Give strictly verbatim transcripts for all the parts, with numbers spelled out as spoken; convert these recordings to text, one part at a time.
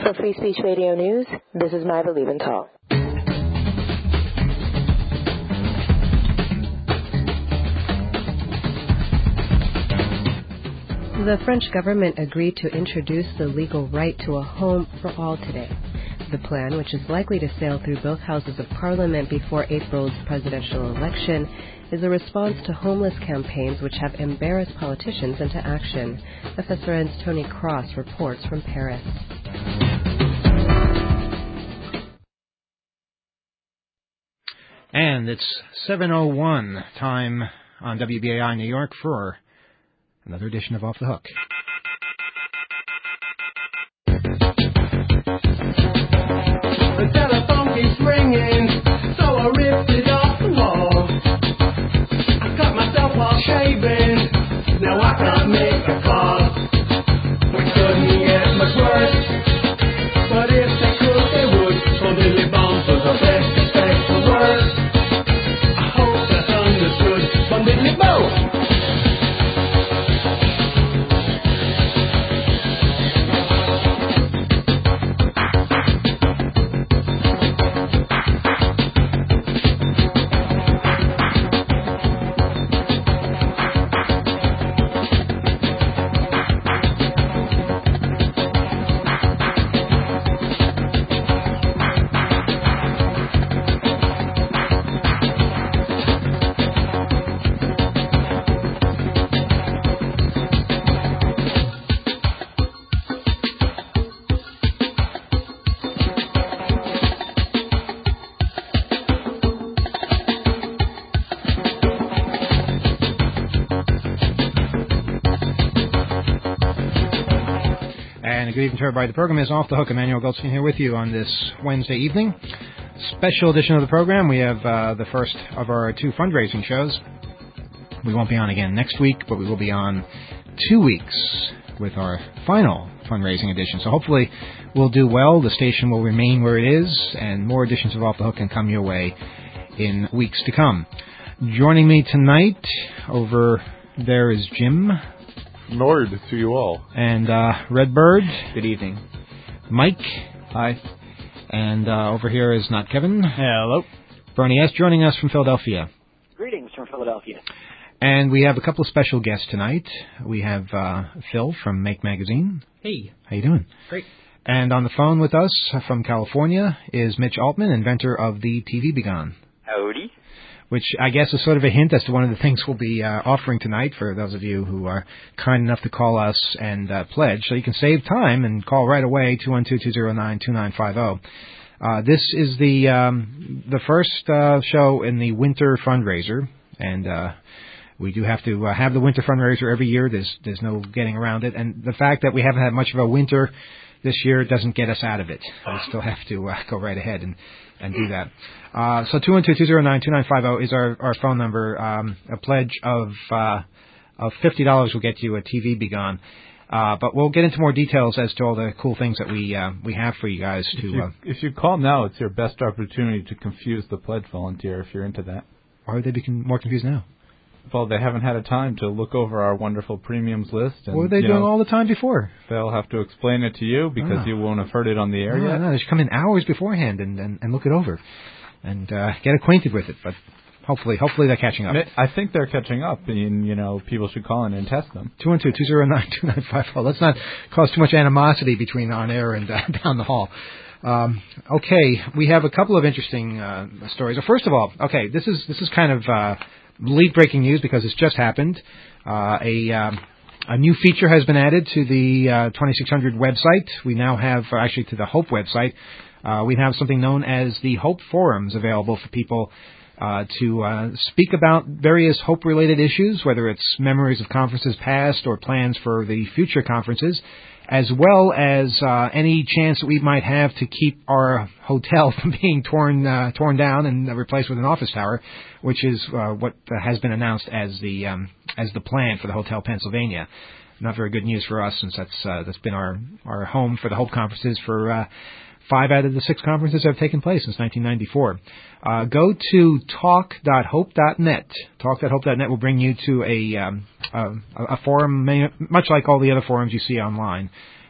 For Free Speech Radio News, this is Myra Liebenthal. The French government agreed to introduce the legal right to a home for all today. The plan, which is likely to sail through both houses of parliament before April's presidential election, is a response to homeless campaigns which have embarrassed politicians into action. F S R N's Tony Cross reports from Paris. And it's seven oh one time on W B A I New York for another edition of Off the Hook. The telephone keeps ringing, so I ripped it off the wall. I cut myself while shaving, now I can't make a call. We couldn't get much worse, but if they could, they would. So Dilly Bombs was the best effect for worse. I hope that's understood from Diddly Bow. Good evening to everybody. The program is Off the Hook. Emmanuel Goldstein here with you on this Wednesday evening. Special edition of the program. We have uh, the first of our two fundraising shows. We won't be on again next week, but we will be on two weeks with our final fundraising edition. So hopefully we'll do well. The station will remain where it is, and more editions of Off the Hook can come your way in weeks to come. Joining me tonight over there is Jim. Nord to you all. And uh, Redbird. Good evening. Mike. Hi. And uh, over here is Not Kevin. Hello. Bernie S. joining us from Philadelphia. Greetings from Philadelphia. And we have a couple of special guests tonight. We have uh, Phil from Make Magazine. Hey. How you doing? Great. And on the phone with us from California is Mitch Altman, inventor of the T V Begon. Howdy. Which I guess is sort of a hint as to one of the things we'll be uh, offering tonight for those of you who are kind enough to call us and uh, pledge. So you can save time and call right away, two one two, two oh nine, two nine five oh. Uh, this is the um, the first uh, show in the winter fundraiser, and uh, we do have to uh, have the winter fundraiser every year. There's there's no getting around it. And the fact that we haven't had much of a winter this year doesn't get us out of it. We still have to uh, go right ahead and, and do that. Uh, so two one two, two oh nine, two nine five oh is our, our phone number. Um, a pledge of uh, of fifty dollars will get you a T V Begon. Uh, but we'll get into more details as to all the cool things that we uh, we have for you guys. To if you, uh, if you call now, it's your best opportunity to confuse the pledge volunteer if you're into that. Why would they be con- more confused now? Well, they haven't had a time to look over our wonderful premiums list. And, what were they doing know, all the time before? They'll have to explain it to you because oh. you won't have heard it on the air no, yet. No, they should come in hours beforehand and, and, and look it over and uh, get acquainted with it. But hopefully, hopefully they're catching up. I think they're catching up, and you know, people should call in and test them. two one two, two oh nine, two nine five oh. Let's not cause too much animosity between on air and uh, down the hall. Um, okay, we have a couple of interesting uh, stories. Well, first of all, okay, this is this is kind of uh, late breaking news because it's just happened. Uh, a um, a new feature has been added to the uh, twenty-six hundred website. We now have, uh, actually to the Hope website, uh, we have something known as the Hope Forums available for people uh, to uh, speak about various Hope-related issues, whether it's memories of conferences past or plans for the future conferences, as well as uh, any chance that we might have to keep our hotel from being torn uh, torn down and replaced with an office tower, which is uh, what has been announced as the um, as the plan for the Hotel Pennsylvania. Not very good news for us, since that's uh, that's been our our home for the Hope conferences for uh, five out of the six conferences that have taken place since nineteen ninety-four. Uh, go to talk dot hope dot net. talk dot hope dot net will bring you to a, um, a, a forum, much like all the other forums you see online.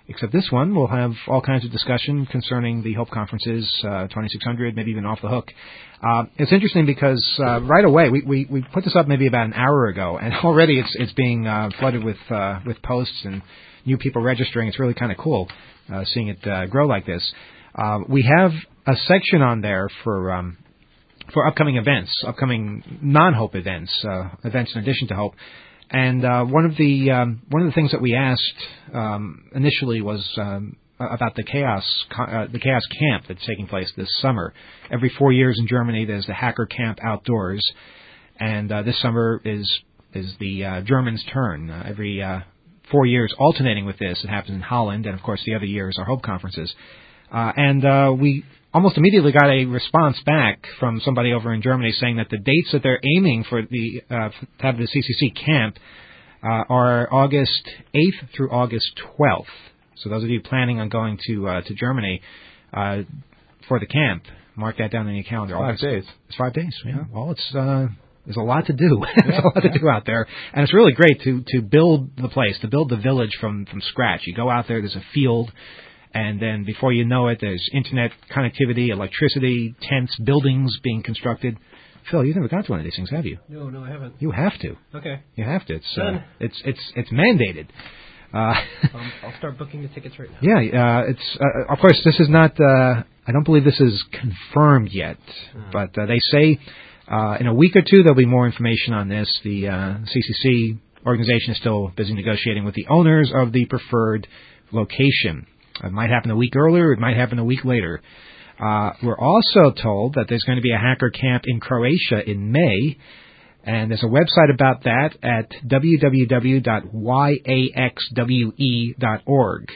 except this one will have all kinds of discussion concerning the Hope Conferences, uh, twenty-six hundred, maybe even Off the Hook. Uh, it's interesting because uh, right away, we, we, we put this up maybe about an hour ago, and already it's it's being uh, flooded with uh, with posts and new people registering. It's really kind of cool uh, seeing it uh, grow like this. Uh, we have a section on there for um, for upcoming events, upcoming non-Hope events, uh, events in addition to Hope. And uh, one of the um, one of the things that we asked um, initially was um, about the chaos uh, the chaos camp that's taking place this summer. Every four years in Germany, there's the Hacker Camp Outdoors, and uh, this summer is is the uh, Germans' turn. Uh, every uh, four years, alternating with this, it happens in Holland, and of course the other years are Hope Conferences. Uh, and uh, we almost immediately got a response back from somebody over in Germany saying that the dates that they're aiming for the uh, to have the C C C camp uh, are August eighth through August twelfth. So those of you planning on going to uh, to Germany uh, for the camp, mark that down on your calendar. Five August, days. It's five days. Yeah. Well, it's uh, there's a lot to do. There's a lot to do out there, and it's really great to to build the place, to build the village from from scratch. You go out there. There's a field. And then before you know it, there's internet connectivity, electricity, tents, buildings being constructed. Phil, you've never gone to one of these things, have you? No, no, I haven't. You have to. Okay. You have to. It's Done. uh, it's it's it's mandated. Uh, um, I'll start booking the tickets right now. yeah, uh, it's uh, of course this is not. Uh, I don't believe this is confirmed yet, uh. but uh, they say uh, in a week or two there'll be more information on this. The uh, C C C organization is still busy negotiating with the owners of the preferred location. It might happen a week earlier. It might happen a week later. Uh, we're also told that there's going to be a hacker camp in Croatia in May, and there's a website about that at w w w dot y a x w e dot org.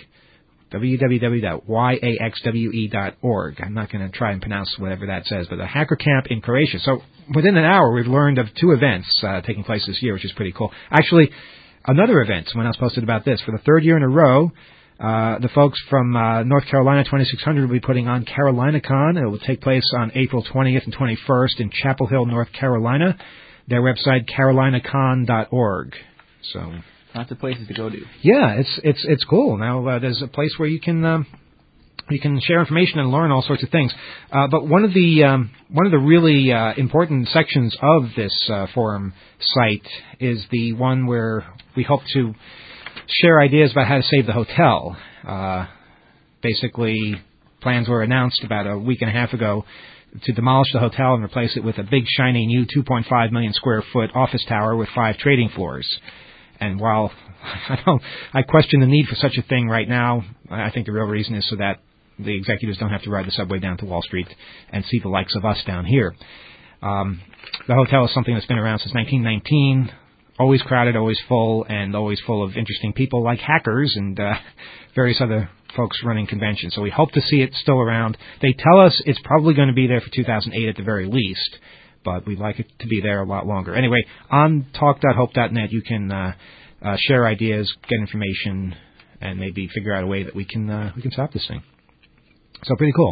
w w w dot y a x w e dot org. I'm not going to try and pronounce whatever that says, but a hacker camp in Croatia. So within an hour, we've learned of two events uh, taking place this year, which is pretty cool. Actually, another event, someone else posted about this. For the third year in a row, Uh, the folks from uh, North Carolina twenty-six hundred will be putting on CarolinaCon. It will take place on April twentieth and twenty-first in Chapel Hill, North Carolina. Their website, carolina con dot org. So lots of places to go to. Yeah, it's it's it's cool. Now uh, there's a place where you can um, you can share information and learn all sorts of things. Uh, but one of the um, one of the really uh, important sections of this uh, forum site is the one where we hope to share ideas about how to save the hotel. Uh, basically, plans were announced about a week and a half ago to demolish the hotel and replace it with a big, shiny, new two point five million square foot office tower with five trading floors. And while I don't, I question the need for such a thing right now, I think the real reason is so that the executives don't have to ride the subway down to Wall Street and see the likes of us down here. Um, the hotel is something that's been around since nineteen nineteen. Always crowded, always full, and always full of interesting people like hackers and uh, various other folks running conventions. So we hope to see it still around. They tell us it's probably going to be there for two thousand eight at the very least, but we'd like it to be there a lot longer. Anyway, on talk dot hope dot net you can uh, uh, share ideas, get information, and maybe figure out a way that we can uh, we can stop this thing. So pretty cool.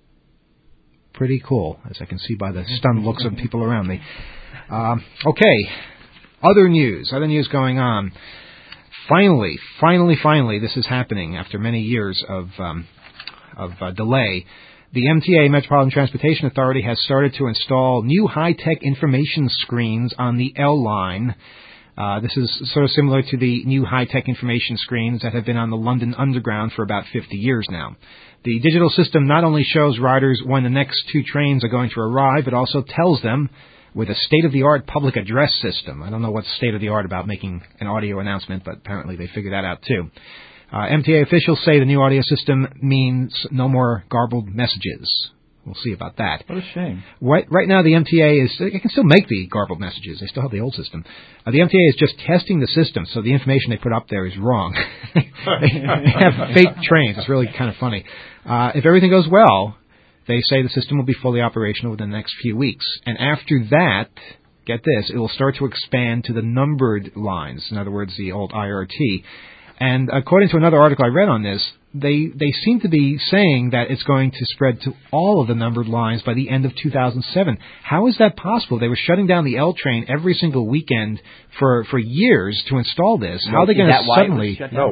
Pretty cool, as I can see by the stunned looks of people around me. Um, okay. Other news, other news going on. Finally, finally, finally, this is happening after many years of um, of uh, delay. The M T A, Metropolitan Transportation Authority, has started to install new high-tech information screens on the L line. Uh, this is sort of similar to the new high-tech information screens that have been on the London Underground for about fifty years now. The digital system not only shows riders when the next two trains are going to arrive, it also tells them with a state-of-the-art public address system. I don't know what's state-of-the-art about making an audio announcement, but apparently they figured that out too. Uh, M T A officials say the new audio system means no more garbled messages. We'll see about that. What a shame. Right, right now the M T A is, they can still make the garbled messages. They still have the old system. Uh, the M T A is just testing the system, so the information they put up there is wrong. they, they have fake trains. It's really kind of funny. Uh, if everything goes well, they say the system will be fully operational within the next few weeks. And after that, get this, it will start to expand to the numbered lines. In other words, the old I R T. And according to another article I read on this, they, they seem to be saying that it's going to spread to all of the numbered lines by the end of two thousand seven. How is that possible? They were shutting down the L train every single weekend for, for years to install this. How are they going to suddenly... No.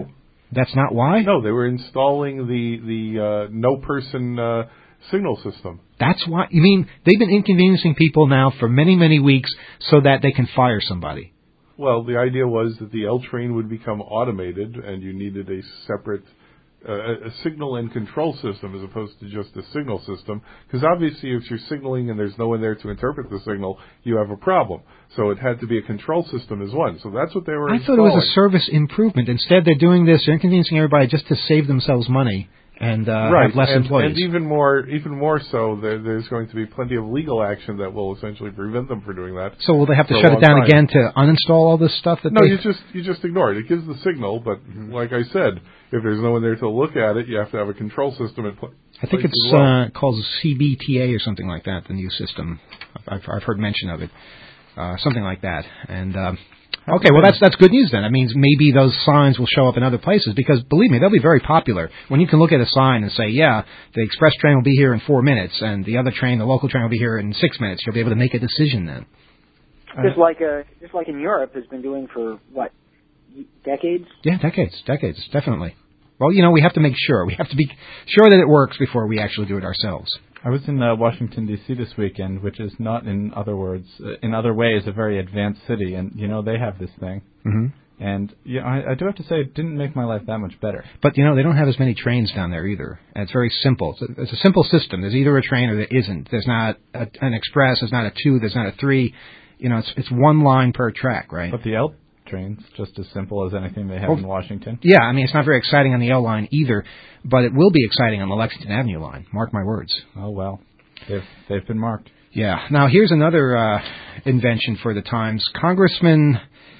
That's not why? No, they were installing the the uh, no person uh, signal system. That's why? You mean they've been inconveniencing people now for many, many weeks so that they can fire somebody? Well, the idea was that the L train would become automated, and you needed a separate uh, a signal and control system as opposed to just a signal system. Because obviously, if you're signaling and there's no one there to interpret the signal, you have a problem. So it had to be a control system as one. So that's what they were I installing. thought it was a service improvement. Instead, they're doing this, they're inconveniencing everybody just to save themselves money and uh, right. have less and, employees. And even more, even more so, there, there's going to be plenty of legal action that will essentially prevent them from doing that. So will they have to for a shut it long down time. again to uninstall all this stuff? That No, they... you just you just ignore it. It gives the signal, but mm-hmm. like I said, if there's no one there to look at it, you have to have a control system in place. I think it's well. uh, called C B T A or something like that, the new system. I've, I've heard mention of it. Uh, something like that. And um, okay, well, that's that's good news then. That means maybe those signs will show up in other places because, believe me, they'll be very popular. When you can look at a sign and say, yeah, the express train will be here in four minutes and the other train, the local train, will be here in six minutes, you'll be able to make a decision then. Just like uh, just like in Europe has been doing for, what, decades? Yeah, decades, decades, definitely. Well, you know, we have to make sure. We have to be sure that it works before we actually do it ourselves. I was in uh, Washington, D C this weekend, which is not, in other words, uh, in other ways, a very advanced city, and, you know, they have this thing. Mm-hmm. And, yeah, I, I do have to say, it didn't make my life that much better. But, you know, they don't have as many trains down there either. And it's very simple. It's a, it's a simple system. There's either a train or there isn't. There's not a, an express. There's not a two. There's not a three. You know, it's it's one line per track, right? But the L train's just as simple as anything they have well, in Washington. Yeah, I mean, it's not very exciting on the L line either, but it will be exciting on the Lexington Avenue line. Mark my words. Oh, well. They've, they've been marked. Yeah. Now, here's another uh, invention for the times. Congressman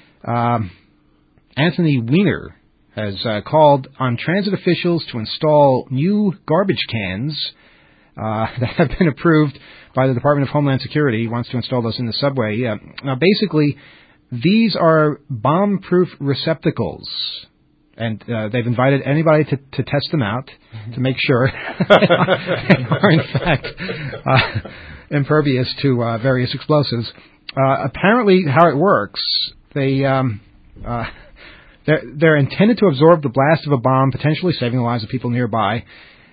um, Anthony Weiner has uh, called on transit officials to install new garbage cans uh, that have been approved by the Department of Homeland Security. He wants to install those in the subway. Yeah. Now, basically, these are bomb-proof receptacles. And uh, they've invited anybody to, to test them out to make sure they are, in fact, uh, impervious to uh, various explosives. Uh, apparently, how it works, they um, uh, they're, they're intended to absorb the blast of a bomb, potentially saving the lives of people nearby.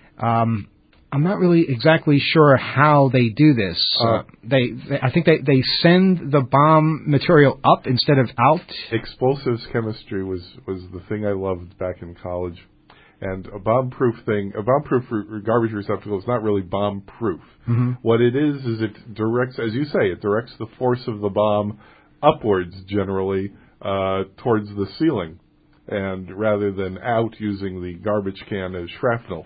Um, I'm not really exactly sure how they do this. Uh, they, they, I think they, they send the bomb material up instead of out. Explosives chemistry was, was the thing I loved back in college. And a bomb-proof thing, a bomb-proof re- garbage receptacle is not really bomb-proof. Mm-hmm. What it is, is it directs, as you say, it directs the force of the bomb upwards, generally, uh, towards the ceiling, and rather than out using the garbage can as shrapnel.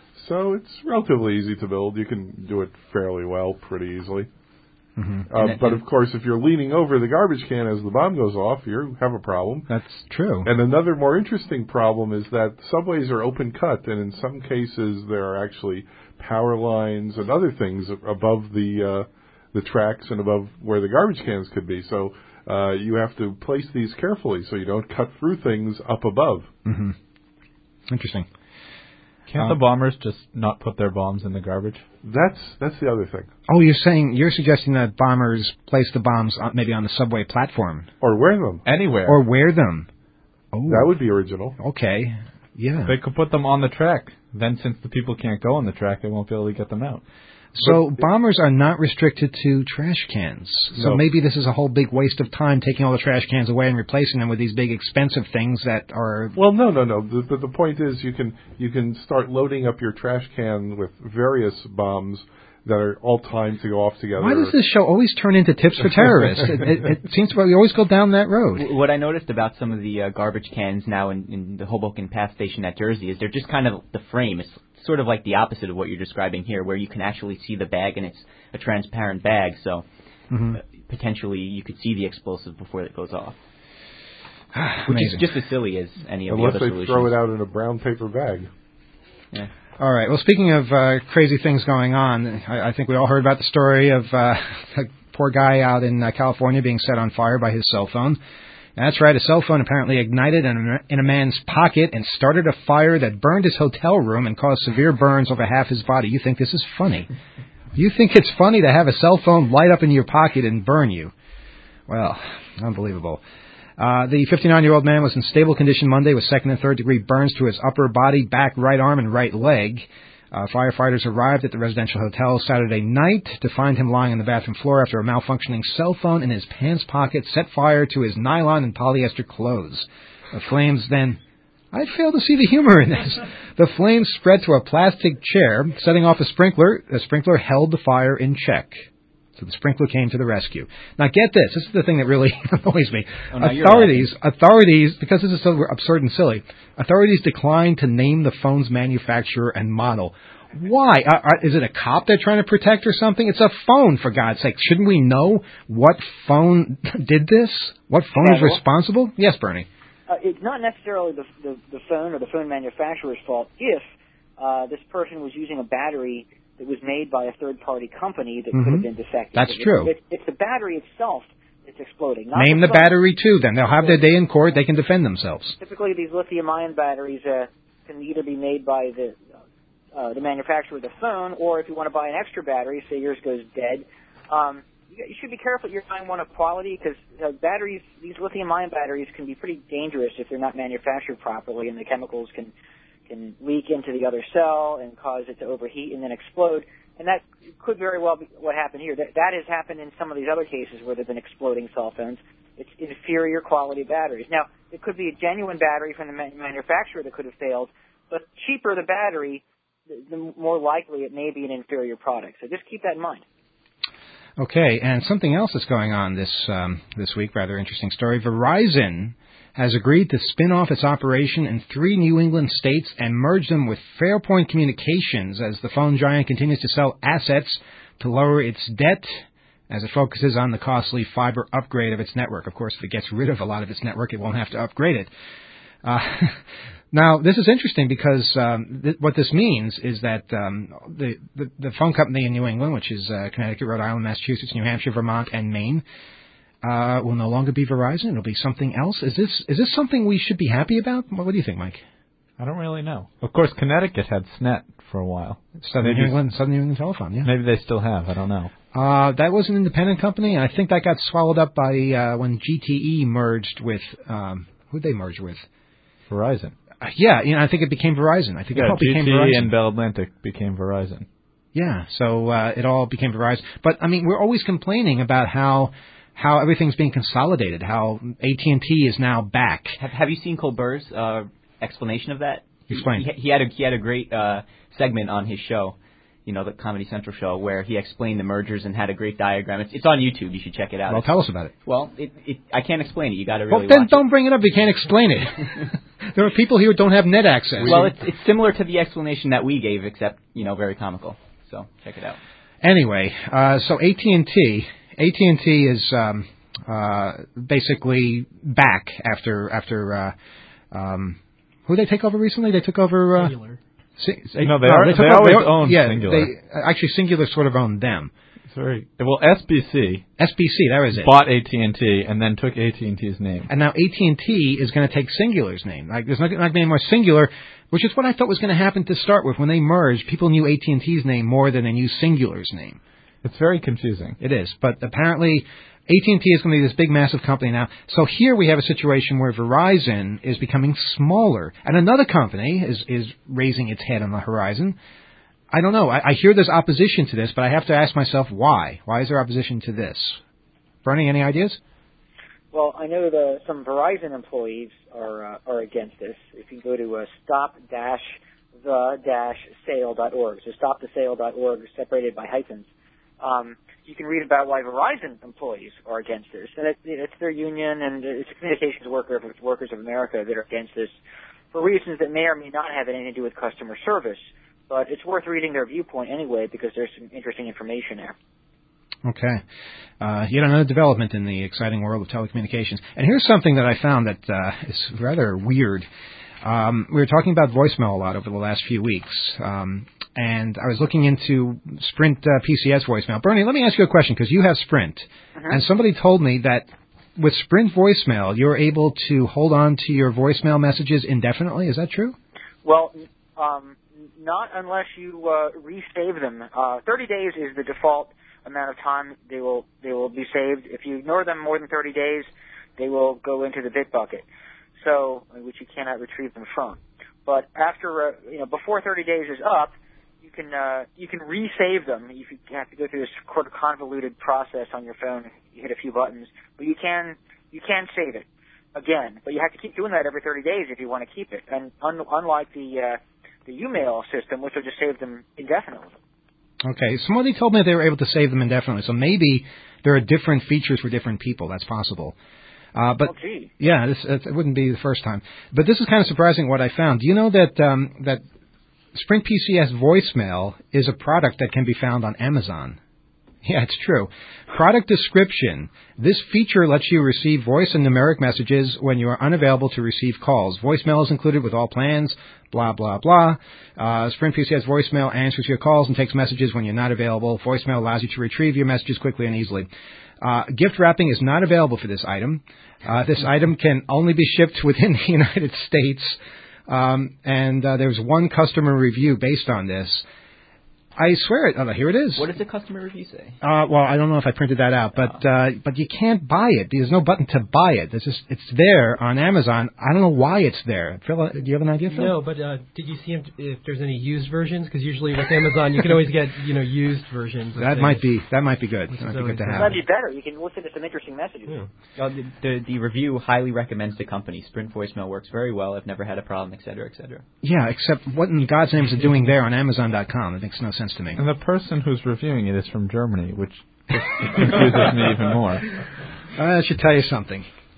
So it's relatively easy to build. You can do it fairly well, pretty easily. Mm-hmm. Uh, but, of course, if you're leaning over the garbage can as the bomb goes off, you have a problem. That's true. And another more interesting problem is that subways are open cut, and in some cases there are actually power lines and other things above the uh, the tracks and above where the garbage cans could be. So uh, you have to place these carefully so you don't cut through things up above. Mm-hmm. Interesting. Can't um, the bombers just not put their bombs in the garbage? That's that's the other thing. Oh, you're saying you're suggesting that bombers place the bombs on, maybe on the subway platform or wear them anywhere, or wear them. Oh, that would be original. Okay, yeah. They could put them on the track. Then, since the people can't go on the track, they won't be able to get them out. So but bombers are not restricted to trash cans. So no. maybe this is a whole big waste of time taking all the trash cans away and replacing them with these big expensive things that are... Well, no, no, no. But the, the point is you can you can start loading up your trash can with various bombs that are all timed to go off together. Why does this show always turn into tips for terrorists? it, it, it seems to we always go down that road. What I noticed about some of the uh, garbage cans now in, in the Hoboken Path Station at Jersey is they're just kind of the frame. It's sort of like the opposite of what you're describing here, where you can actually see the bag and it's a transparent bag, so mm-hmm. uh, potentially you could see the explosive before it goes off. Which Amazing. is just as silly as any of Unless the other they solutions. throw it out in a brown paper bag. Yeah. All right. Well, speaking of uh, crazy things going on, I, I think we all heard about the story of uh, a poor guy out in uh, California being set on fire by his cell phone. That's right. A cell phone apparently ignited in a, in a man's pocket and started a fire that burned his hotel room and caused severe burns over half his body. You think this is funny? You think it's funny to have a cell phone light up in your pocket and burn you? Well, unbelievable. Uh, the fifty-nine-year-old man was in stable condition Monday with second and third degree burns to his upper body, back, right arm, and right leg. Uh, firefighters arrived at the residential hotel Saturday night to find him lying on the bathroom floor after a malfunctioning cell phone in his pants pocket set fire to his nylon and polyester clothes. The flames then... I fail to see the humor in this. The flames spread to a plastic chair, setting off a sprinkler. The sprinkler held the fire in check. So the sprinkler came to the rescue. Now get this. This is the thing that really annoys me. Oh, no, authorities, authorities, because this is so absurd and silly, authorities declined to name the phone's manufacturer and model. Why? Uh, uh, is it a cop they're trying to protect or something? It's a phone, for God's sake. Shouldn't we know what phone did this? What phone Yeah, is well, responsible? Yes, Bernie. Uh, it's not necessarily the, the, the phone or the phone manufacturer's fault if uh, this person was using a battery that was made by a third-party company that Mm-hmm. could have been defective. That's it, true. It, it's the battery itself that's exploding. Not Name the phone. battery, too, then. They'll have their day in court. They can defend themselves. Typically, these lithium-ion batteries uh, can either be made by the uh, the manufacturer of the phone, or if you want to buy an extra battery, say yours goes dead, um, you, you should be careful you're buying one of quality, because uh, batteries, these lithium-ion batteries can be pretty dangerous if they're not manufactured properly, and the chemicals can can leak into the other cell and cause it to overheat and then explode. And that could very well be what happened here. That, that has happened in some of these other cases where there have been exploding cell phones. It's inferior quality batteries. Now, it could be a genuine battery from the manufacturer that could have failed, but cheaper the battery, the more likely it may be an inferior product. So just keep that in mind. Okay, and something else that's going on this um, this week, rather interesting story. Verizon has agreed to spin off its operation in three New England states and merge them with Fairpoint Communications as the phone giant continues to sell assets to lower its debt as it focuses on the costly fiber upgrade of its network. Of course, if it gets rid of a lot of its network, it won't have to upgrade it. Uh, now, this is interesting because um, th- what this means is that um, the, the, the phone company in New England, which is uh, Connecticut, Rhode Island, Massachusetts, New Hampshire, Vermont, and Maine, uh, will no longer be Verizon. It'll be something else. Is this is this something we should be happy about? What, what do you think, Mike? I don't really know. Of course, Connecticut had S N E T for a while. Southern Maybe- New England, Southern New England Telephone, yeah. Maybe they still have. I don't know. Uh, that was an independent company, and I think that got swallowed up by uh, when G T E merged with um, who'd they merge with? Verizon. Uh, yeah, you know, I think it became Verizon. I think Yeah, it all G T E became Verizon. and Bell Atlantic became Verizon. Yeah, so uh, it all became Verizon. But I mean, we're always complaining about how how everything's being consolidated, how A T and T is now back. Have, have you seen Colbert's uh, explanation of that? Explain. He, he had a he had a great uh, segment on his show, you know, the Comedy Central show, where he explained the mergers and had a great diagram. It's, it's on YouTube. You should check it out. Well, tell us about it. Well, it, it, I can't explain it. You got to really Well, then watch don't it. bring it up. You can't explain it. There are people here who don't have net access. Well, it's it's similar to the explanation that we gave, except you know, very comical. So check it out. Anyway, uh, so A T and T, A T and T is um, uh, basically back after after uh, um, who did they take over recently? They took over. Uh, Singular. Si- No, they are- took they over- always o- owned yeah, Singular. They, uh, actually, Singular sort of owned them. Sorry. Well, S B C S B C, that was it. bought A T and T and then took A T and T's name. And now A T and T is going to take Singular's name. Like, there's not going to be any more Singular, which is what I thought was going to happen to start with. When they merged, people knew A T and T's name more than they knew Singular's name. It's very confusing. It is. But apparently, A T and T is going to be this big, massive company now. So here we have a situation where Verizon is becoming smaller. And another company is, is raising its head on the horizon. I don't know. I, I hear there's opposition to this, but I have to ask myself why. Why is there opposition to this? Bernie, any ideas? Well, I know the, some Verizon employees are uh, are against this. If you go to uh, stop dash the dash sale dot org, so stop the sale dot org, separated by hyphens, um, you can read about why Verizon employees are against this. And it, it's their union, and it's a communications worker, it's Workers of America, that are against this for reasons that may or may not have anything to do with customer service. But it's worth reading their viewpoint anyway, because there's some interesting information there. Okay. Uh, yet another development in the exciting world of telecommunications. And here's something that I found that uh, is rather weird. Um, we were talking about voicemail a lot over the last few weeks, um, and I was looking into Sprint uh, P C S voicemail. Bernie, let me ask you a question, because you have Sprint, Uh-huh. and somebody told me that with Sprint voicemail, you're able to hold on to your voicemail messages indefinitely. Is that true? Well, um, not unless you uh, resave them. Uh, thirty days is the default amount of time they will they will be saved. If you ignore them more than thirty days, they will go into the bit bucket, so which you cannot retrieve them from. But after, uh, you know, before thirty days is up, you can uh, you can resave them. You have to go through this sort of convoluted process on your phone. You hit a few buttons, but you can you can save it again. But you have to keep doing that every thirty days if you want to keep it. And un- unlike the uh, the Umail system, which will just save them indefinitely. Okay, somebody told me they were able to save them indefinitely, so maybe there are different features for different people. That's possible. Uh, but oh, gee. yeah, this it wouldn't be the first time. But this is kind of surprising what I found. Do you know that um, that Sprint P C S voicemail is a product that can be found on Amazon? Yeah, it's true. Product description. This feature lets you receive voice and numeric messages when you are unavailable to receive calls. Voicemail is included with all plans, blah, blah, blah. Uh, Sprint P C S voicemail answers your calls and takes messages when you're not available. Voicemail allows you to retrieve your messages quickly and easily. Uh, gift wrapping is not available for this item. Uh, this item can only be shipped within the United States. Um, and uh, there's one customer review based on this. I swear it. Oh, here it is. What does the customer review say? Uh, well, I don't know if I printed that out, but uh, but you can't buy it. There's no button to buy it. It's just it's there on Amazon. I don't know why it's there. Phil, do you have an idea, Phil? No, but uh, did you see if there's any used versions? Because usually with Amazon, you can always get you know used versions. That might be that might be good. That might be good to have. That'd be better. You can listen to some interesting messages. Yeah. Uh, the, the the review highly recommends the company. Sprint voicemail works very well. I've never had a problem, et cetera, et cetera. Yeah, except what in God's name is it doing there on Amazon dot com? It makes no sense to me. And the person who's reviewing it is from Germany, which confuses me even more. Uh, that should tell you something.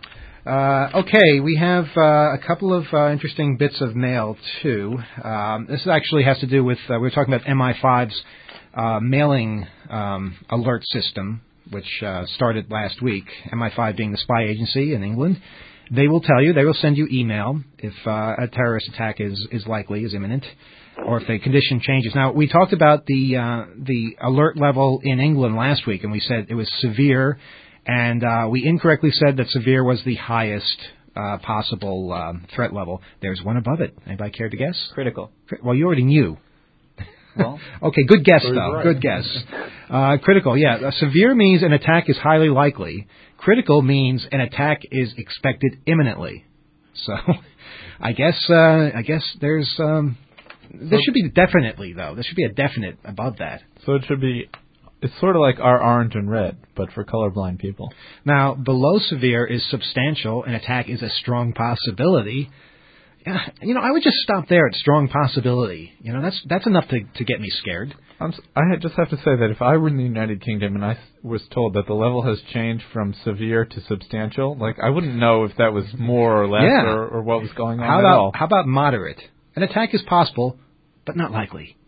Uh, okay, we have uh, a couple of uh, interesting bits of mail, too. Um, this actually has to do with, uh, we were talking about M I five's uh, mailing um, alert system, which uh, started last week, M I five being the spy agency in England. They will tell you, they will send you email if uh, a terrorist attack is, is likely, is imminent, or if the condition changes. Now, we talked about the uh, the alert level in England last week, and we said it was severe, and uh, we incorrectly said that severe was the highest uh, possible um, threat level. There's one above it. Anybody care to guess? Critical. Well, you already knew. Well, okay, good guess, so though. right. Good guess. Uh, critical, yeah. Uh, severe means an attack is highly likely. Critical means an attack is expected imminently. So, I guess uh, I guess there's um, there should be definitely though. There should be a definite above that. So it should be. It's sort of like our orange and red, but for colorblind people. Now, below severe is substantial. An attack is a strong possibility. Yeah, you know, I would just stop there at strong possibility. You know, that's that's enough to to get me scared. I'm, s- I had- just have to say that if I were in the United Kingdom and I s- was told that the level has changed from severe to substantial, like I wouldn't know if that was more or less Yeah. or, or what was going on How at about all. how about moderate? An attack is possible, but not likely.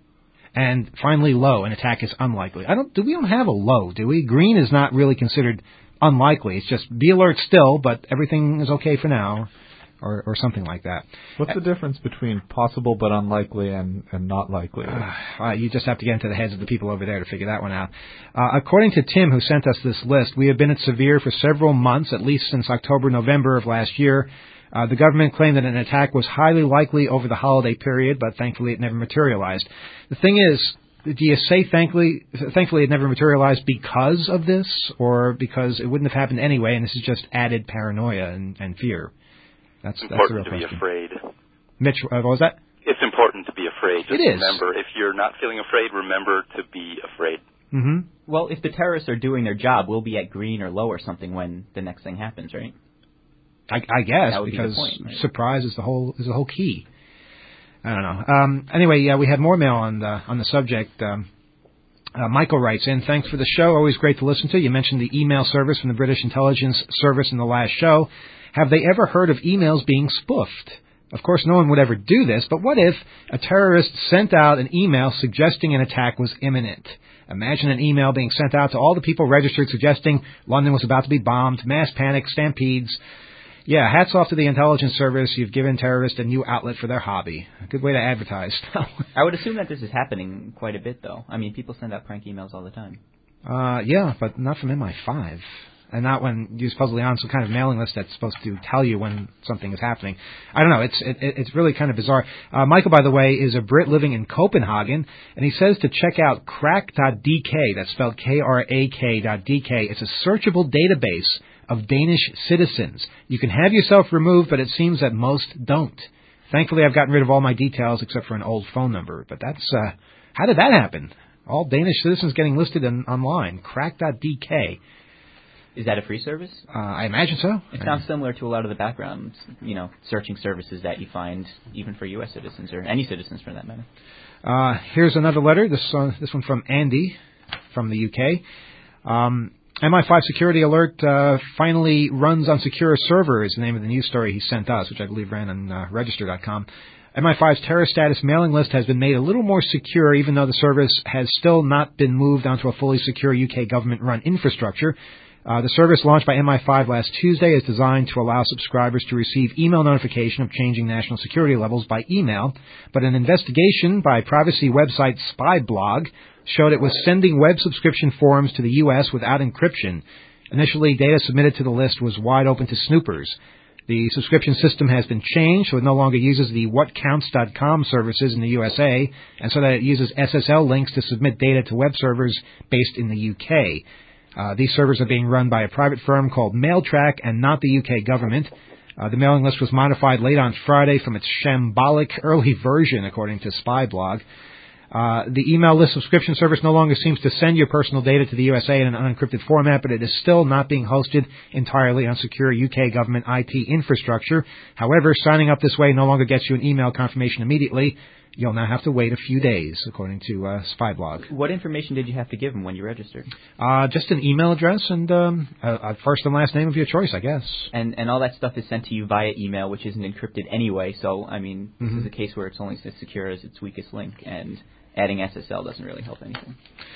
And finally, low. An attack is unlikely. I don't. Do we don't have a low? Do we? Green is not really considered unlikely. It's just be alert still, but everything is okay for now. Or, or something like that. What's the difference between possible but unlikely and, and not likely? Uh, you just have to get into the heads of the people over there to figure that one out. Uh, according to Tim, who sent us this list, we have been at severe for several months, at least since October, November of last year. Uh, the government claimed that an attack was highly likely over the holiday period, but thankfully it never materialized. The thing is, do you say thankfully, thankfully it never materialized because of this, or because it wouldn't have happened anyway, and this is just added paranoia and, and fear? That's, it's that's the real important to be question. afraid. Mitch, uh, what was that? It's important to be afraid. Just It is. remember, if you're not feeling afraid, remember to be afraid. Mm-hmm. well, if the terrorists are doing their job, we'll be at green or low or something when the next thing happens, right? I, I guess That would be the because point, right? surprise is the whole is the whole key. I don't know. Um, anyway, yeah, we had more mail on the on the subject. Um, uh, Michael writes in, thanks for the show. Always great to listen to. You mentioned the email service from the British intelligence service in the last show. Have they ever heard of emails being spoofed? Of course, no one would ever do this, but what if a terrorist sent out an email suggesting an attack was imminent? Imagine an email being sent out to all the people registered suggesting London was about to be bombed, mass panic, stampedes. Yeah, hats off to the intelligence service. You've given terrorists a new outlet for their hobby. A good way to advertise. I would assume that this is happening quite a bit, though. I mean, people send out prank emails all the time. uh, yeah, but not from M I five. And not when you're supposedly on some kind of mailing list that's supposed to tell you when something is happening. I don't know. It's it, it's really kind of bizarre. Uh, Michael, by the way, is a Brit living in Copenhagen, and he says to check out crack dot d k. That's spelled K R A K dot D K. It's a searchable database of Danish citizens. You can have yourself removed, but it seems that most don't. Thankfully, I've gotten rid of all my details except for an old phone number. But that's, uh, how did that happen? All Danish citizens getting listed in, online. Crack dot D K. Is that a free service? Uh, I imagine so. It sounds similar to a lot of the background, you know, searching services that you find even for U S citizens or any citizens for that matter. Uh, here's another letter. This uh, this one from Andy from the U K. Um, M I five security alert uh, finally runs on secure server is the name of the news story he sent us, which I believe ran on uh, register dot com. M I five's terror status mailing list has been made a little more secure, even though the service has still not been moved onto a fully secure U K government-run infrastructure. Uh, the service launched by M I five last Tuesday is designed to allow subscribers to receive email notification of changing national security levels by email, but an investigation by privacy website Spyblog showed it was sending web subscription forms to the U S without encryption. Initially, data submitted to the list was wide open to snoopers. The subscription system has been changed, so it no longer uses the what counts dot com services in the U S A, and so that it uses S S L links to submit data to web servers based in the U K. Uh, these servers are being run by a private firm called Mailtrack and not the U K government. Uh, the mailing list was modified late on Friday from its shambolic early version, according to Spyblog. Uh, the email list subscription service no longer seems to send your personal data to the U S A in an unencrypted format, but it is still not being hosted entirely on secure U K government I T infrastructure. However, signing up this way no longer gets you an email confirmation immediately. You'll now have to wait a few days, according to uh, Spyblog. What information did you have to give them when you registered? Uh, just an email address and um, a, a first and last name of your choice, I guess. And and all that stuff is sent to you via email, which isn't encrypted anyway. So, I mean, this Mm-hmm. is a case where it's only as secure as its weakest link, and adding S S L doesn't really help anything.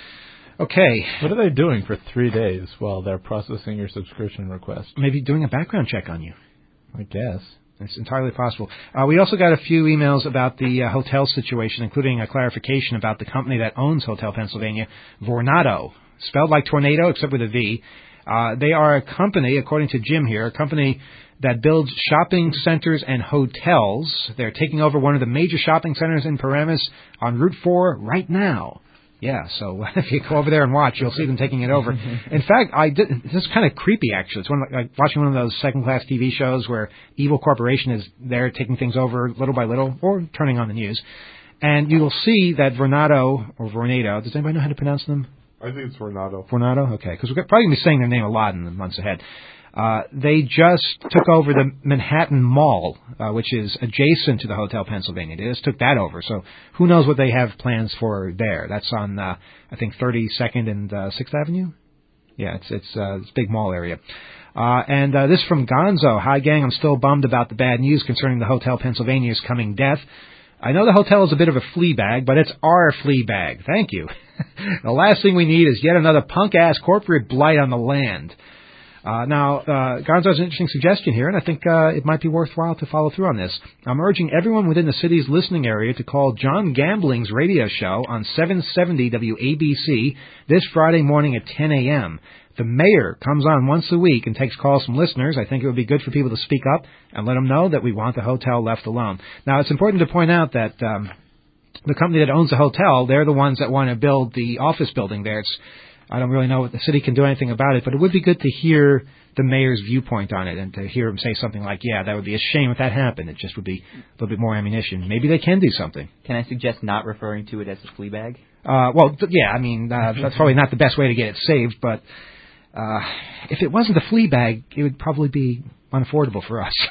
Okay. What are they doing for three days while they're processing your subscription request? Maybe doing a background check on you. I guess. It's entirely possible. Uh, we also got a few emails about the uh, hotel situation, including a clarification about the company that owns Hotel Pennsylvania, Vornado, spelled like tornado except with a V. Uh, they are a company, according to Jim here, a company that builds shopping centers and hotels. They're taking over one of the major shopping centers in Paramus on Route four right now. Yeah, so if you go over there and watch, you'll see them taking it over. In fact, I did, this is kind of creepy, actually. It's one of, like watching one of those second-class T V shows where evil corporation is there taking things over little by little, or turning on the news. And you will see that Vornado, or Vornado, does anybody know how to pronounce them? I think it's Vornado. Vornado? Okay, because we're probably going to be saying their name a lot in the months ahead. Uh, they just took over the Manhattan Mall, uh, which is adjacent to the Hotel Pennsylvania. They just took that over. So who knows what they have plans for there. That's on, uh, I think, thirty-second and uh, sixth Avenue? Yeah, it's it's, uh, it's a big mall area. Uh, and uh, this from Gonzo. Hi, gang. I'm still bummed about the bad news concerning the Hotel Pennsylvania's coming death. I know the hotel is a bit of a flea bag, but it's our flea bag. Thank you. The last thing we need is yet another punk-ass corporate blight on the land. Uh, now, uh, Gonzo has an interesting suggestion here, and I think uh, it might be worthwhile to follow through on this. I'm urging everyone within the city's listening area to call John Gambling's radio show on seven seventy W A B C this Friday morning at ten a.m. The mayor comes on once a week and takes calls from listeners. I think it would be good for people to speak up and let them know that we want the hotel left alone. Now, it's important to point out that um, the company that owns the hotel, they're the ones that want to build the office building there. It's I don't really know what the city can do anything about it, but it would be good to hear the mayor's viewpoint on it and to hear him say something like, yeah, that would be a shame if that happened. It just would be a little bit more ammunition. Maybe they can do something. Can I suggest not referring to it as a flea bag? Uh, well, th- yeah, I mean, uh, that's probably not the best way to get it saved, but uh, if it wasn't a flea bag, it would probably be unaffordable for us.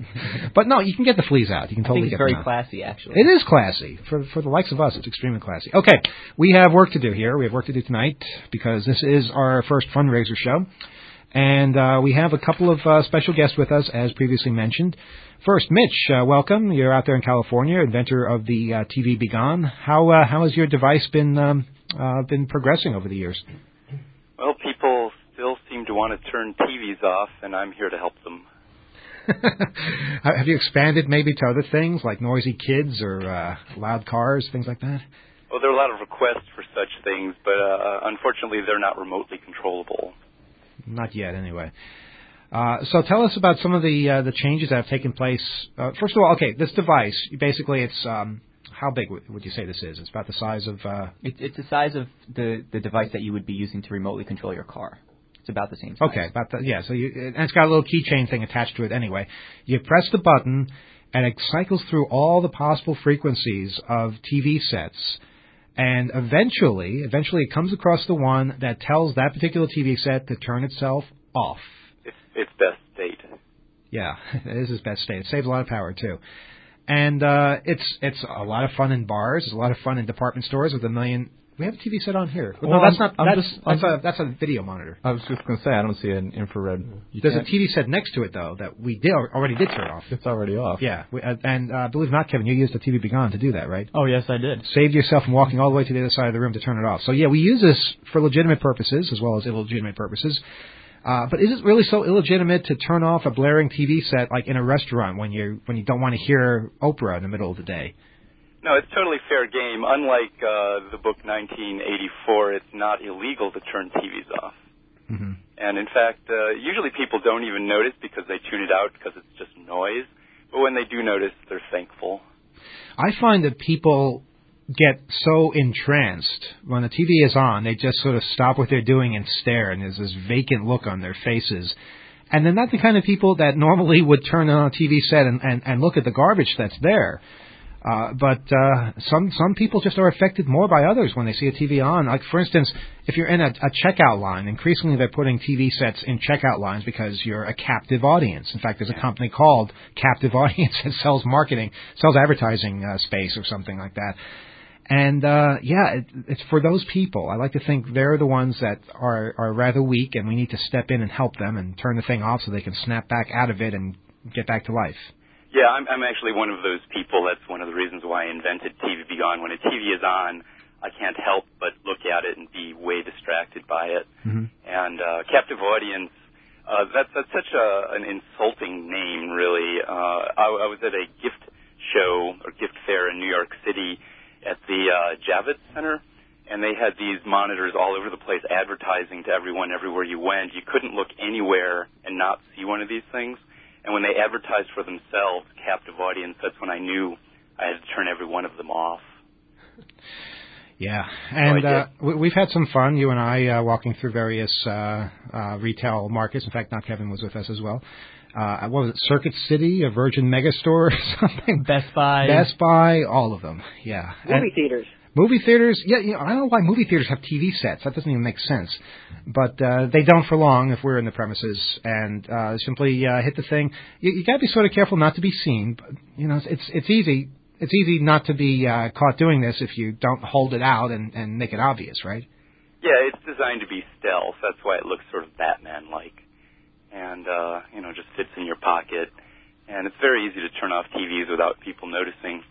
But no, you can get the fleas out. You can totally I think it's get very them out. classy, actually. It is classy. For for the likes of us, it's extremely classy. Okay, we have work to do here. We have work to do tonight because this is our first fundraiser show. And uh, we have a couple of uh, special guests with us, as previously mentioned. First, Mitch, uh, welcome. You're out there in California, inventor of the uh, T V Begone. How uh, how has your device been um, uh, been progressing over the years? Well, people still seem to want to turn T Vs off, and I'm here to help them. Have you expanded maybe to other things like noisy kids or uh, loud cars, things like that? Well, there are a lot of requests for such things, but uh, unfortunately they're not remotely controllable. Not yet, anyway. Uh, so tell us about some of the uh, the changes that have taken place. Uh, first of all, okay, this device, basically it's, um, how big would you say this is? It's about the size of... Uh, it, it's the size of the, the device that you would be using to remotely control your car. It's about the same size. Okay, about the, yeah. So you, and it's got a little keychain thing attached to it anyway. You press the button, and it cycles through all the possible frequencies of T V sets. And eventually, eventually it comes across the one that tells that particular T V set to turn itself off. It's, it's best state. Yeah, it is its best state. It saves a lot of power, too. And uh, it's it's a lot of fun in bars. It's a lot of fun in department stores with a million... We have a T V set on here. Well, no, that's I'm, not... I'm That's, just, that's, I'm, a, that's a video monitor. I was just going to say, I don't see an infrared. You There's can't, a T V set next to it, though, that we did already did turn off. It's already off. Yeah, we, uh, and uh, believe it or not, Kevin, you used the T V Begone to do that, right? Oh, yes, I did. Saved yourself from walking all the way to the other side of the room to turn it off. So, yeah, we use this for legitimate purposes as well as illegitimate purposes. Uh, but is it really so illegitimate to turn off a blaring T V set like in a restaurant when you when you don't want to hear Oprah in the middle of the day? No, it's totally fair game. Unlike uh, the book nineteen eighty-four, it's not illegal to turn T Vs off. Mm-hmm. And in fact, uh, usually people don't even notice because they tune it out because it's just noise. But when they do notice, they're thankful. I find that people get so entranced when the T V is on, they just sort of stop what they're doing and stare, and there's this vacant look on their faces. And they're not the kind of people that normally would turn on a T V set and, and, and look at the garbage that's there. Uh, but uh, some some people just are affected more by others when they see a T V on. Like, for instance, if you're in a, a checkout line, increasingly they're putting T V sets in checkout lines because you're a captive audience. In fact, there's a company called Captive Audience that sells marketing, sells advertising uh, space or something like that. And, uh, yeah, it, it's for those people. I like to think they're the ones that are, are rather weak, and we need to step in and help them and turn the thing off so they can snap back out of it and get back to life. Yeah, I'm, I'm actually one of those people. That's one of the reasons why I invented T V Begone. When a T V is on, I can't help but look at it and be way distracted by it. Mm-hmm. And uh, captive audience, uh, that's, that's such a, an insulting name, really. Uh, I, I was at a gift show or gift fair in New York City at the uh, Javits Center, and they had these monitors all over the place advertising to everyone everywhere you went. You couldn't look anywhere and not see one of these things. And when they advertised for themselves, captive audience, that's when I knew I had to turn every one of them off. Yeah, and uh, we've had some fun, you and I, uh, walking through various uh, uh, retail markets. In fact, not Kevin was with us as well. Uh, what was it, Circuit City, a Virgin Megastore or something? Best Buy. Best Buy, all of them, yeah. Movie and theaters. Movie theaters, yeah, you know, I don't know why movie theaters have T V sets. That doesn't even make sense. But uh, they don't for long if we're in the premises, and uh, simply uh, hit the thing. You, you got to be sort of careful not to be seen. But, you know, it's it's easy. It's easy not to be uh, caught doing this if you don't hold it out and, and make it obvious, right? Yeah, it's designed to be stealth. That's why it looks sort of Batman-like. And, uh, you know, just fits in your pocket. And it's very easy to turn off T Vs without people noticing.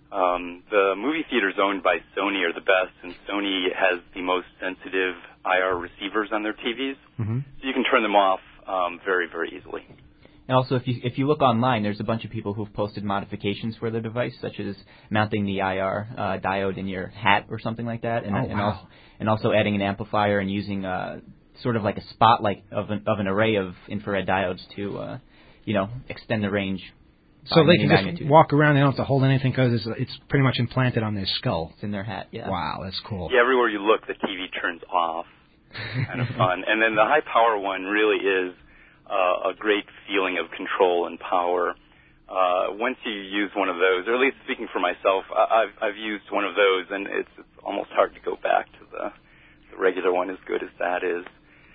Um, the movie theaters owned by Sony are the best, and Sony has the most sensitive I R receivers on their T Vs. Mm-hmm. So you can turn them off um, very, very easily. And also, if you if you look online, there's a bunch of people who've posted modifications for the device, such as mounting the I R uh, diode in your hat or something like that, and, oh, and, wow. also, and also adding an amplifier and using uh, sort of like a spotlight of an, of an array of infrared diodes to, uh, you know, extend the range. So they can magnitude. just walk around. They don't have to hold anything because it's, it's pretty much implanted on their skull. It's in their hat, yeah. Wow, that's cool. Yeah, everywhere you look, the T V turns off. Kind of fun. And then the high power one really is uh, a great feeling of control and power. Uh, once you use one of those, or at least speaking for myself, I, I've, I've used one of those, and it's, it's almost hard to go back to the, the regular one, as good as that is.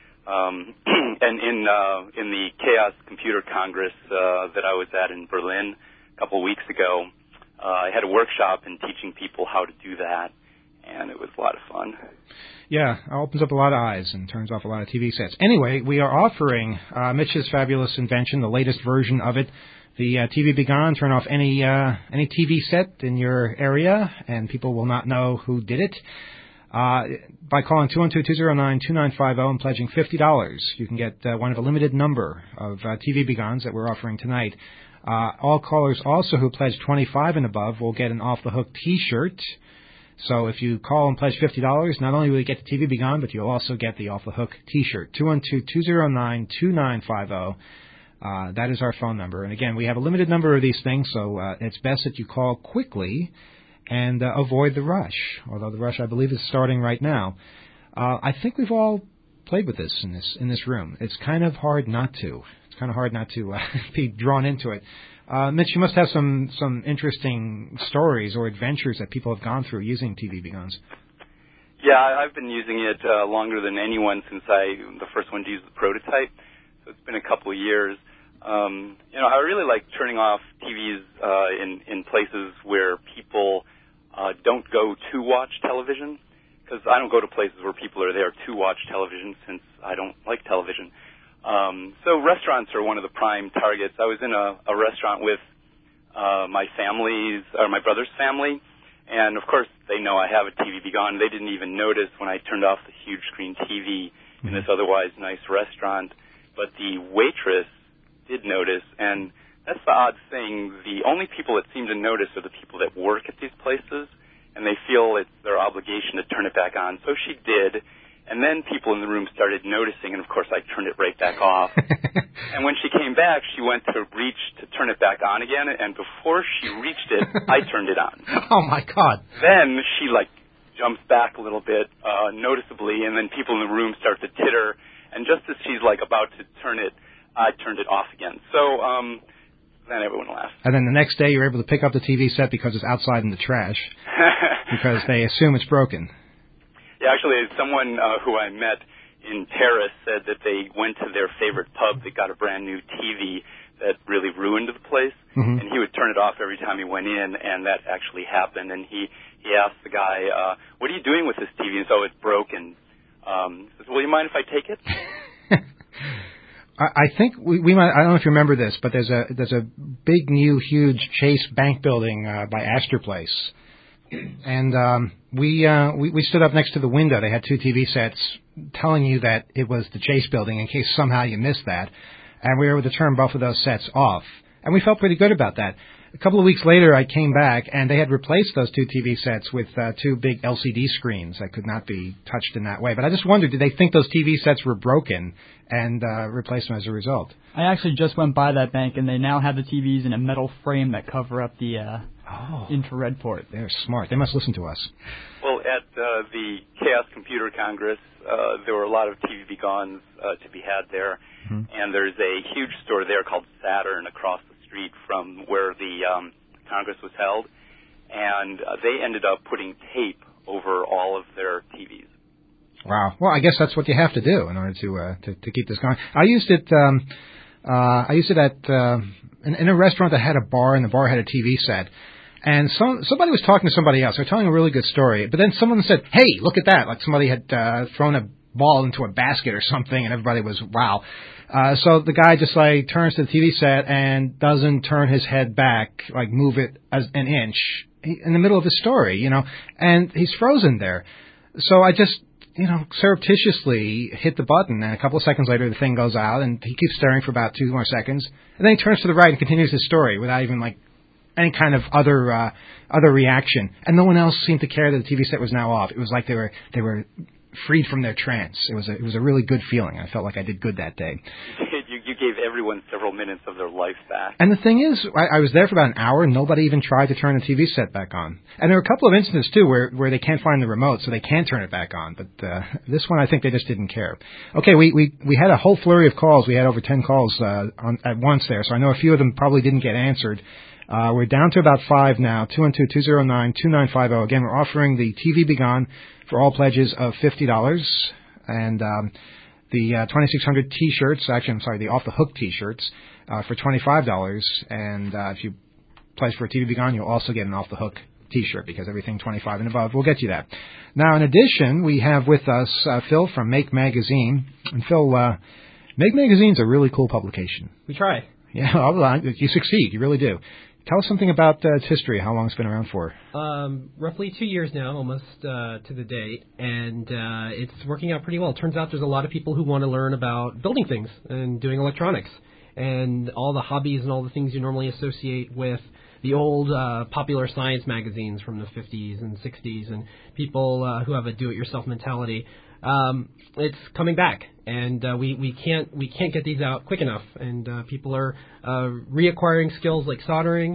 Um, and in uh, in the Chaos Computer Congress uh, that I was at in Berlin a couple of weeks ago, uh, I had a workshop in teaching people how to do that, and it was a lot of fun. Yeah, it opens up a lot of eyes and turns off a lot of T V sets. Anyway, we are offering uh, Mitch's fabulous invention, the latest version of it, the uh, T V Begone. Turn off any uh, any T V set in your area, and people will not know who did it. Uh, by calling two one two, two zero nine, two nine five zero and pledging fifty dollars, you can get uh, one of a limited number of uh, T V Begones that we're offering tonight. Uh, all callers also who pledge twenty-five and above will get an off-the-hook T-shirt. So if you call and pledge fifty dollars, not only will you get the T V Begone, but you'll also get the off-the-hook T-shirt. two one two, two zero nine, two nine five zero. Uh, that is our phone number. And again, we have a limited number of these things, so uh, it's best that you call quickly and uh, avoid the rush, although the rush, I believe, is starting right now. Uh, I think we've all played with this in this in this room. It's kind of hard not to. It's kind of hard not to uh, be drawn into it. Uh, Mitch, you must have some, some interesting stories or adventures that people have gone through using T V Begons. Yeah, I've been using it uh, longer than anyone since I the first one to use the prototype. So it's been a couple of years. Um, you know, I really like turning off T Vs uh, in in places where people uh, don't go to watch television, because I don't go to places where people are there to watch television since I don't like television. Um, so restaurants are one of the prime targets. I was in a, a restaurant with uh, my family's or my brother's family, and of course they know I have a T V Begon. They didn't even notice when I turned off the huge screen T V in this otherwise nice restaurant, but the waitress did notice, and that's the odd thing. The only people that seem to notice are the people that work at these places, and they feel it's their obligation to turn it back on. So she did. And then people in the room started noticing, and of course I turned it right back off. And when she came back, she went to reach to turn it back on again, and before she reached it, I turned it on. Oh, my God. Then she, like, jumps back a little bit, uh, noticeably, and then people in the room start to titter, and just as she's, like, about to turn it, I turned it off again. So, um, then everyone laughed. And then the next day you're able to pick up the T V set because it's outside in the trash, because they assume it's broken. Yeah, actually, someone uh, who I met in Paris said that they went to their favorite pub that got a brand new T V that really ruined the place, mm-hmm. and he would turn it off every time he went in, and that actually happened. And he, he asked the guy, uh, what are you doing with this T V? And so it's broken. Um, he says, well, you mind if I take it? I think we, we might, I don't know if you remember this, but there's a there's a big, new, huge Chase Bank building uh, by Astor Place. And um, we, uh, we we stood up next to the window. They had two T V sets telling you that it was the Chase building in case somehow you missed that. And we were able to turn both of those sets off. And we felt pretty good about that. A couple of weeks later, I came back, and they had replaced those two T V sets with uh, two big L C D screens that could not be touched in that way. But I just wondered, did they think those T V sets were broken and uh, replaced them as a result? I actually just went by that bank, and they now have the T Vs in a metal frame that cover up the uh, oh, infrared port. They're smart. They must listen to us. Well, at uh, the Chaos Computer Congress, uh, there were a lot of T V Begons uh, to be had there, mm-hmm. and there's a huge store there called Saturn across the street from where the um, Congress was held, and uh, they ended up putting tape over all of their T Vs. Wow. Well, I guess that's what you have to do in order to uh, to, to keep this going. I used it. Um, uh, I used it at uh, in, in a restaurant that had a bar, and the bar had a T V set. And some somebody was talking to somebody else. They were telling a really good story, but then someone said, "Hey, look at that!" Like somebody had uh, thrown a ball into a basket or something, and everybody was wow. Uh, so the guy just like turns to the T V set and doesn't turn his head back, like move it as an inch in the middle of his story, you know, and he's frozen there. So I just, you know, surreptitiously hit the button, and a couple of seconds later the thing goes out, and he keeps staring for about two more seconds, and then he turns to the right and continues his story without even like any kind of other uh, other reaction, and no one else seemed to care that the T V set was now off. It was like they were they were freed from their trance. It was a, it was a really good feeling. I felt like I did good that day. You, you gave everyone several minutes of their life back. And the thing is, I, I was there for about an hour, and nobody even tried to turn the T V set back on. And there were a couple of instances, too, where, where they can't find the remote, so they can turn it back on. But uh, this one, I think they just didn't care. Okay, we, we, we had a whole flurry of calls. We had over ten calls uh, on, at once there, so I know a few of them probably didn't get answered. Uh, we're down to about five now, two one two, two zero nine, two nine five zero. Again, we're offering the T V Begon for all pledges of fifty dollars. And um, the uh, twenty-six hundred T-shirts, actually, I'm sorry, the Off the Hook T-shirts uh, for twenty-five dollars. And uh, if you pledge for a T V Begon, you'll also get an Off the Hook T-shirt, because everything twenty-five and above will get you that. Now, in addition, we have with us uh, Phil from Make Magazine. And Phil, uh, Make Magazine's a really cool publication. We try. Yeah, well, you succeed. You really do. Tell us something about uh, its history, how long it's been around for. Um, roughly two years now, almost uh, to the date, and uh, it's working out pretty well. It turns out there's a lot of people who want to learn about building things and doing electronics and all the hobbies and all the things you normally associate with the old uh, popular science magazines from the fifties and sixties, and people uh, who have a do-it-yourself mentality. Um, it's coming back, and uh, we, we can't we can't get these out quick enough, and uh, people are uh, reacquiring skills like soldering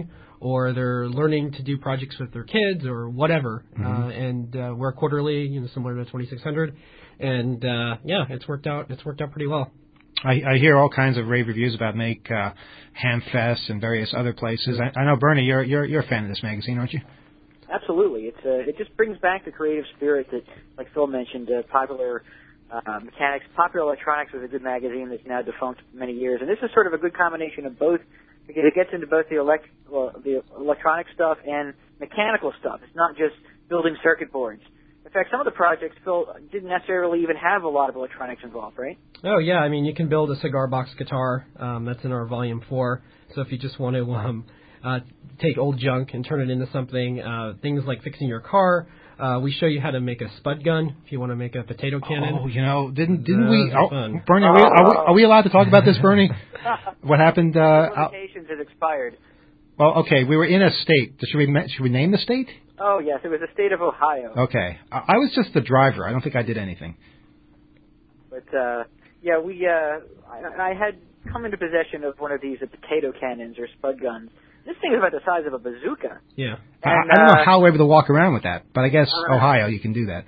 or they're learning to do projects with their kids or whatever. Mm-hmm. Uh, and uh, we're quarterly, you know, similar to twenty-six hundred. And uh, yeah, it's worked out. It's worked out pretty well. I, I hear all kinds of rave reviews about Make uh, Hamfest and various other places. I, I know, Bernie, you're you're you're a fan of this magazine, aren't you? Absolutely. It's uh, it just brings back the creative spirit that, like Phil mentioned, uh, popular uh, mechanics, Popular Electronics was a good magazine that's now defunct for many years, and this is sort of a good combination of both. Because it gets into both the elect well, the electronic stuff and mechanical stuff. It's not just building circuit boards. In fact, some of the projects, Phil, didn't necessarily even have a lot of electronics involved, right? Oh, yeah. I mean, you can build a cigar box guitar. Um, that's in our volume four. So if you just want to um, uh, take old junk and turn it into something, uh, things like fixing your car. Uh, we show you how to make a spud gun if you want to make a potato cannon. Oh, you know, didn't didn't uh, we? Oh, fun. Bernie, are we, are, we, are we allowed to talk about this, Bernie? What happened? Uh, limitations has expired. Well, okay, we were in a state. Should we should we name the state? Oh yes, it was the state of Ohio. Okay, I, I was just the driver. I don't think I did anything. But uh, yeah, we uh, I, I had come into possession of one of these uh, potato cannons or spud guns. This thing is about the size of a bazooka. Yeah. And, I, I don't know uh, how we're able to walk around with that, but I guess uh, Ohio, you can do that.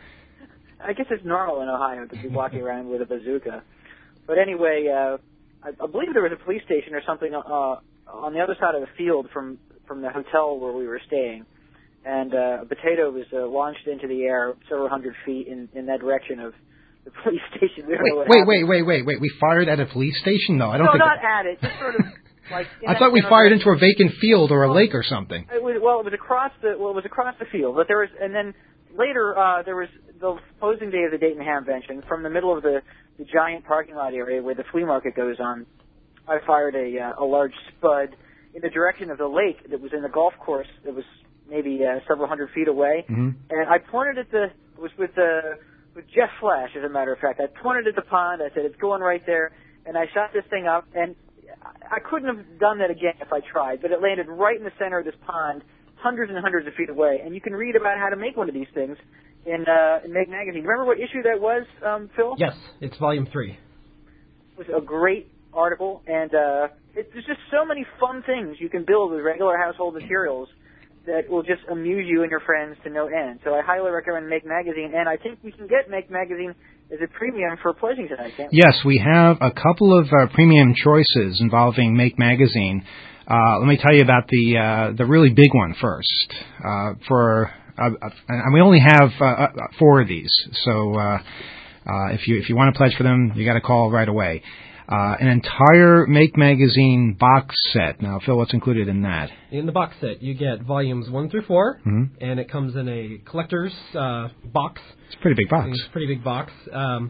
I guess it's normal in Ohio to be walking around with a bazooka. But anyway, uh, I, I believe there was a police station or something uh, on the other side of the field from from the hotel where we were staying, and uh, a potato was uh, launched into the air several hundred feet in, in that direction of the police station. We don't know Wait, what wait, happened. wait, wait, wait, wait. We fired at a police station? No, I don't no, think. not at it. Just sort of like. in I that thought we general fired direction. into a vacant field or a lake or something. It was, well, it was across the well, it was across the field, but there was, and then later uh, there was the closing day of the Dayton Hamvention from the middle of the, the giant parking lot area where the flea market goes on. I fired a uh, a large spud in the direction of the lake that was in the golf course that was maybe uh, several hundred feet away, Mm-hmm. and I pointed at the it was with the with Jeff Flash, as a matter of fact. I pointed at the pond. I said, "It's going right there," and I shot this thing up, and I couldn't have done that again if I tried, but it landed right in the center of this pond, hundreds and hundreds of feet away. And you can read about how to make one of these things in, uh, in Make Magazine. Remember what issue that was, um, Phil? Yes, it's volume three. It was a great article, and uh, it, there's just so many fun things you can build with regular household materials that will just amuse you and your friends to no end. So I highly recommend Make Magazine, and I think we can get Make Magazine as a premium for Pleasington, I think. Yes, we have a couple of uh, premium choices involving Make Magazine. Uh, let me tell you about the uh, the really big one first. Uh, for uh, uh, and we only have uh, uh, four of these, so uh, uh, if you if you want to pledge for them, you got to call right away. Uh, an entire Make Magazine box set. Now, Phil, what's included in that? In the box set, you get volumes one through four, Mm-hmm. and it comes in a collector's uh, box. It's a pretty big box. It's a pretty big box. Um,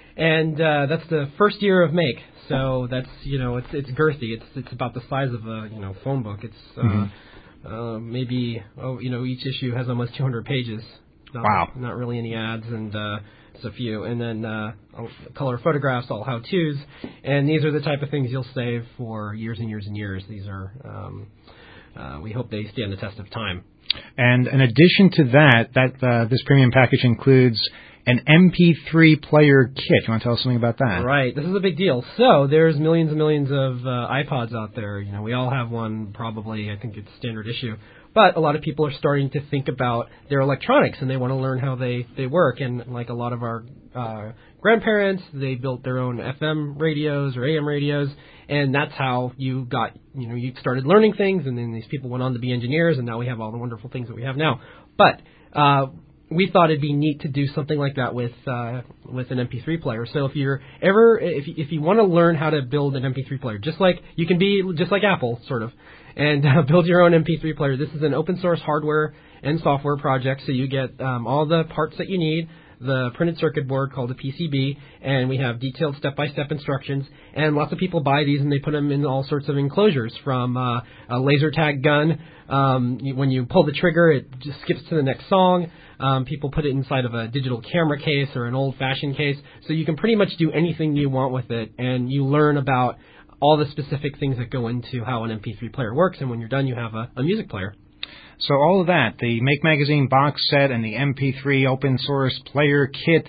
and uh, that's the first year of Make. So that's, you know, it's it's girthy. It's it's about the size of a, you know, phone book. It's uh, Mm-hmm. uh, maybe, oh, you know, each issue has almost two hundred pages. Not, Wow. Not really any ads, and uh, it's a few. And then uh, color photographs, all how-tos. And these are the type of things you'll save for years and years and years. These are, um, uh, we hope they stand the test of time. And in addition to that, that uh, this premium package includes an M P three player kit. You want to tell us something about that? Right. This is a big deal. So there's millions and millions of uh, iPods out there. You know, we all have one probably. I think it's standard issue. But a lot of people are starting to think about their electronics, and they want to learn how they, they work. And like a lot of our uh, grandparents, they built their own F M radios or A M radios, and that's how you got, you know, you started learning things, and then these people went on to be engineers, and now we have all the wonderful things that we have now. But uh, we thought it'd be neat to do something like that with uh, with an M P three player. So if you're ever, if you, if you want to learn how to build an M P three player, just like you can be just like Apple, sort of, and uh, build your own M P three player. This is an open source hardware and software project, so you get um, all the parts that you need, the printed circuit board called a P C B, and we have detailed step-by-step instructions. And lots of people buy these, and they put them in all sorts of enclosures, from uh, a laser tag gun. Um, you, when you pull the trigger, it just skips to the next song. Um, people put it inside of a digital camera case or an old-fashioned case, so you can pretty much do anything you want with it, and you learn about all the specific things that go into how an M P three player works, and when you're done, you have a, a music player. So all of that, the Make Magazine box set and the M P three open source player kit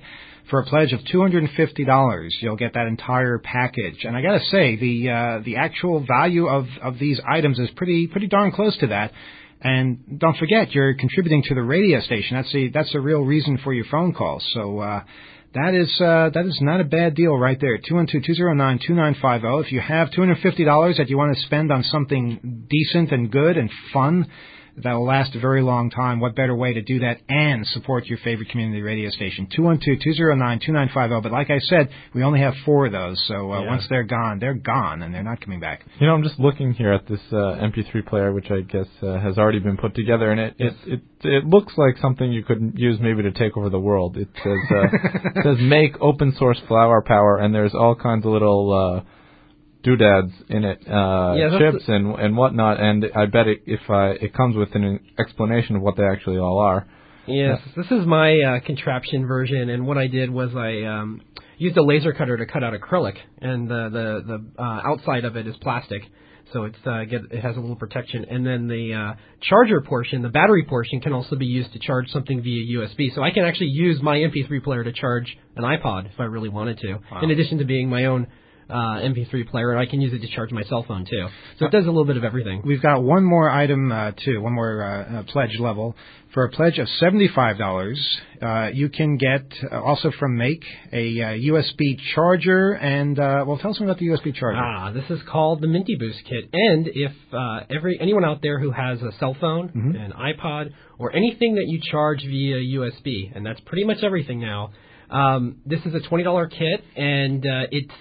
For a pledge of two hundred fifty dollars, you'll get that entire package. And I got to say, the uh, the actual value of, of these items is pretty pretty darn close to that. And don't forget, you're contributing to the radio station. That's the that's the real reason for your phone calls. So uh, that is uh, that is not a bad deal right there. two one two, two zero nine, two nine five zero. If you have two hundred fifty dollars that you want to spend on something decent and good and fun that will last a very long time, what better way to do that and support your favorite community radio station? two one two, two zero nine, two nine five zero. But like I said, we only have four of those, so uh, Yeah. once they're gone, they're gone, and they're not coming back. You know, I'm just looking here at this uh, M P three player, which I guess uh, has already been put together, and it, Yes. it it it looks like something you could use maybe to take over the world. It says uh, it says make open source flower power, and there's all kinds of little uh, doodads in it, uh, Yeah, that's chips the- and and whatnot. And I bet it, if I, it comes with an explanation of what they actually all are. Yes, this is my uh, contraption version, and what I did was I um, used a laser cutter to cut out acrylic, and the the, the uh, outside of it is plastic, so it's uh, get, it has a little protection. And then the uh, charger portion, the battery portion, can also be used to charge something via U S B. So I can actually use my M P three player to charge an iPod if I really wanted to, Wow. in addition to being my own uh, M P three player. I can use it to charge my cell phone too. So it does a little bit of everything. We've got one more item, uh, too, one more uh, uh, pledge level. For a pledge of seventy-five dollars, uh, you can get, uh, also from Make, a uh, U S B charger. And, uh, well, tell us about the U S B charger. Ah, this is called the Minty Boost Kit. And if uh, every anyone out there who has a cell phone, Mhm. an iPod, or anything that you charge via U S B, and that's pretty much everything now, um, this is a twenty dollars kit, and uh, it's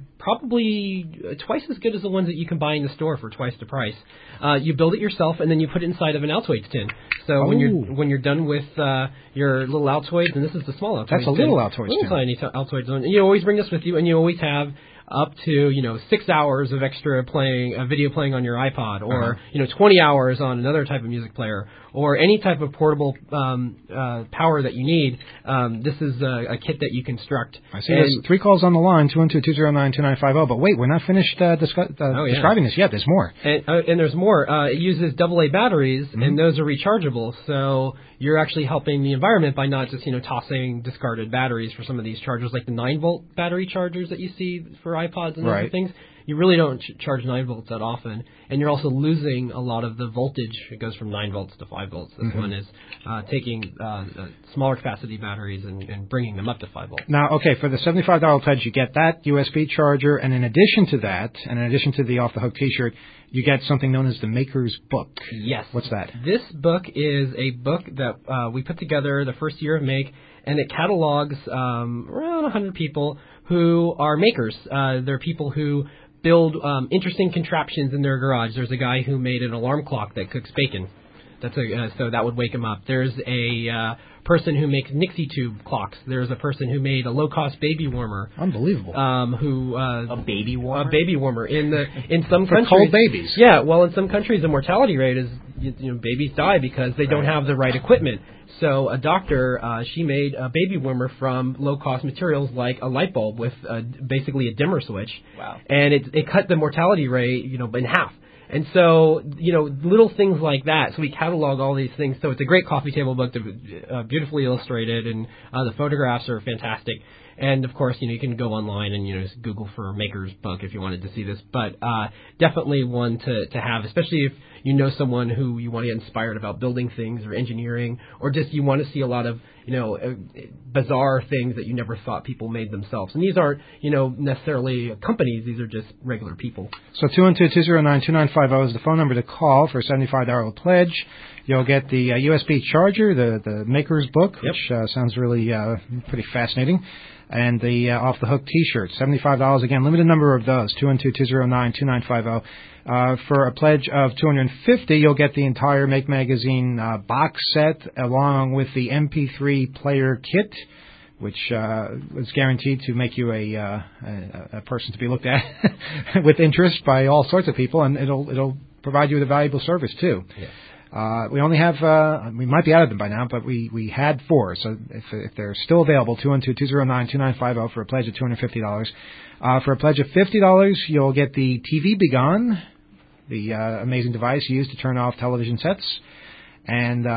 probably twice as good as the ones that you can buy in the store for twice the price. Uh, you build it yourself, and then you put it inside of an Altoids tin. So when you're Oh. when you're done with uh, your little Altoids, and this is the small Altoids. That's a tin, little Altoids little tin. tiny t- Altoids. And you always bring this with you, and you always have up to, you know, six hours of extra playing, uh, video playing on your iPod, or, Uh-huh. you know, twenty hours on another type of music player, or any type of portable um, uh, power that you need. Um, this is a, a kit that you construct. I see And- there's three calls on the line, two one two, two zero nine, two nine five zero. But wait, we're not finished uh, discuss, uh, Oh, yeah. describing this yet. There's more. And, uh, and there's more. Uh, it uses double A batteries, Mm-hmm. and those are rechargeable. So you're actually helping the environment by not just, you know, tossing discarded batteries for some of these chargers, like the nine volt battery chargers that you see for iPods and Right. other things. You really don't ch- charge nine volts that often, and you're also losing a lot of the voltage. It goes from nine volts to five volts. This Mhm. one is uh, taking uh, uh, smaller capacity batteries and, and bringing them up to five volts. Now, okay, for the seventy-five dollars pledge, you get that U S B charger, and in addition to that, and in addition to the Off the Hook T-shirt, you get something known as the Maker's Book. Yes. What's that? This book is a book that uh, we put together the first year of Make, and it catalogs um, around one hundred people who are makers. Uh, they're people who build um, interesting contraptions in their garage. There's a guy who made an alarm clock that cooks bacon. That's a, uh, so that would wake him up. There's a uh, person who makes Nixie tube clocks. There's a person who made a low-cost baby warmer. Unbelievable. Um, who uh, A baby warmer? a baby warmer in the in some For countries. cold babies. Yeah, well, in some countries the mortality rate is you, you know babies die because they don't have the right equipment. So a doctor, uh, she made a baby warmer from low-cost materials like a light bulb with uh, basically a dimmer switch. Wow. And it it cut the mortality rate, you know, in half. And so, you know, little things like that. So we catalog all these things. So it's a great coffee table book, uh, beautifully illustrated, and uh, the photographs are fantastic. And of course, you know, you can go online and, you know, just Google for Maker's Book if you wanted to see this. But uh, definitely one to, to have, especially if you know someone who you want to get inspired about building things or engineering, or just you want to see a lot of, you know, uh, bizarre things that you never thought people made themselves. And these aren't, you know, necessarily companies. These are just regular people. So two one two, two zero nine, two nine five zero is the phone number to call for a seventy-five dollars pledge. You'll get the uh, U S B charger, the, the Maker's Book, Yep. which uh, sounds really uh, pretty fascinating, and the uh, Off the Hook T-shirt, seventy-five dollars. Again, limited number of those, two one two, two zero nine, two nine five zero. Uh, for a pledge of two hundred fifty dollars, you'll get the entire Make Magazine uh, box set along with the M P three player kit, which uh, is guaranteed to make you a, uh, a, a person to be looked at with interest by all sorts of people, and it'll it'll provide you with a valuable service too. Yes. Uh, we only have, uh, we might be out of them by now, but we, we had four. So if, if they're still available, two one two, two zero nine, two nine five zero for a pledge of two hundred fifty dollars. Uh, for a pledge of fifty dollars, you'll get the T V Begone, the uh, amazing device used to turn off television sets. And um,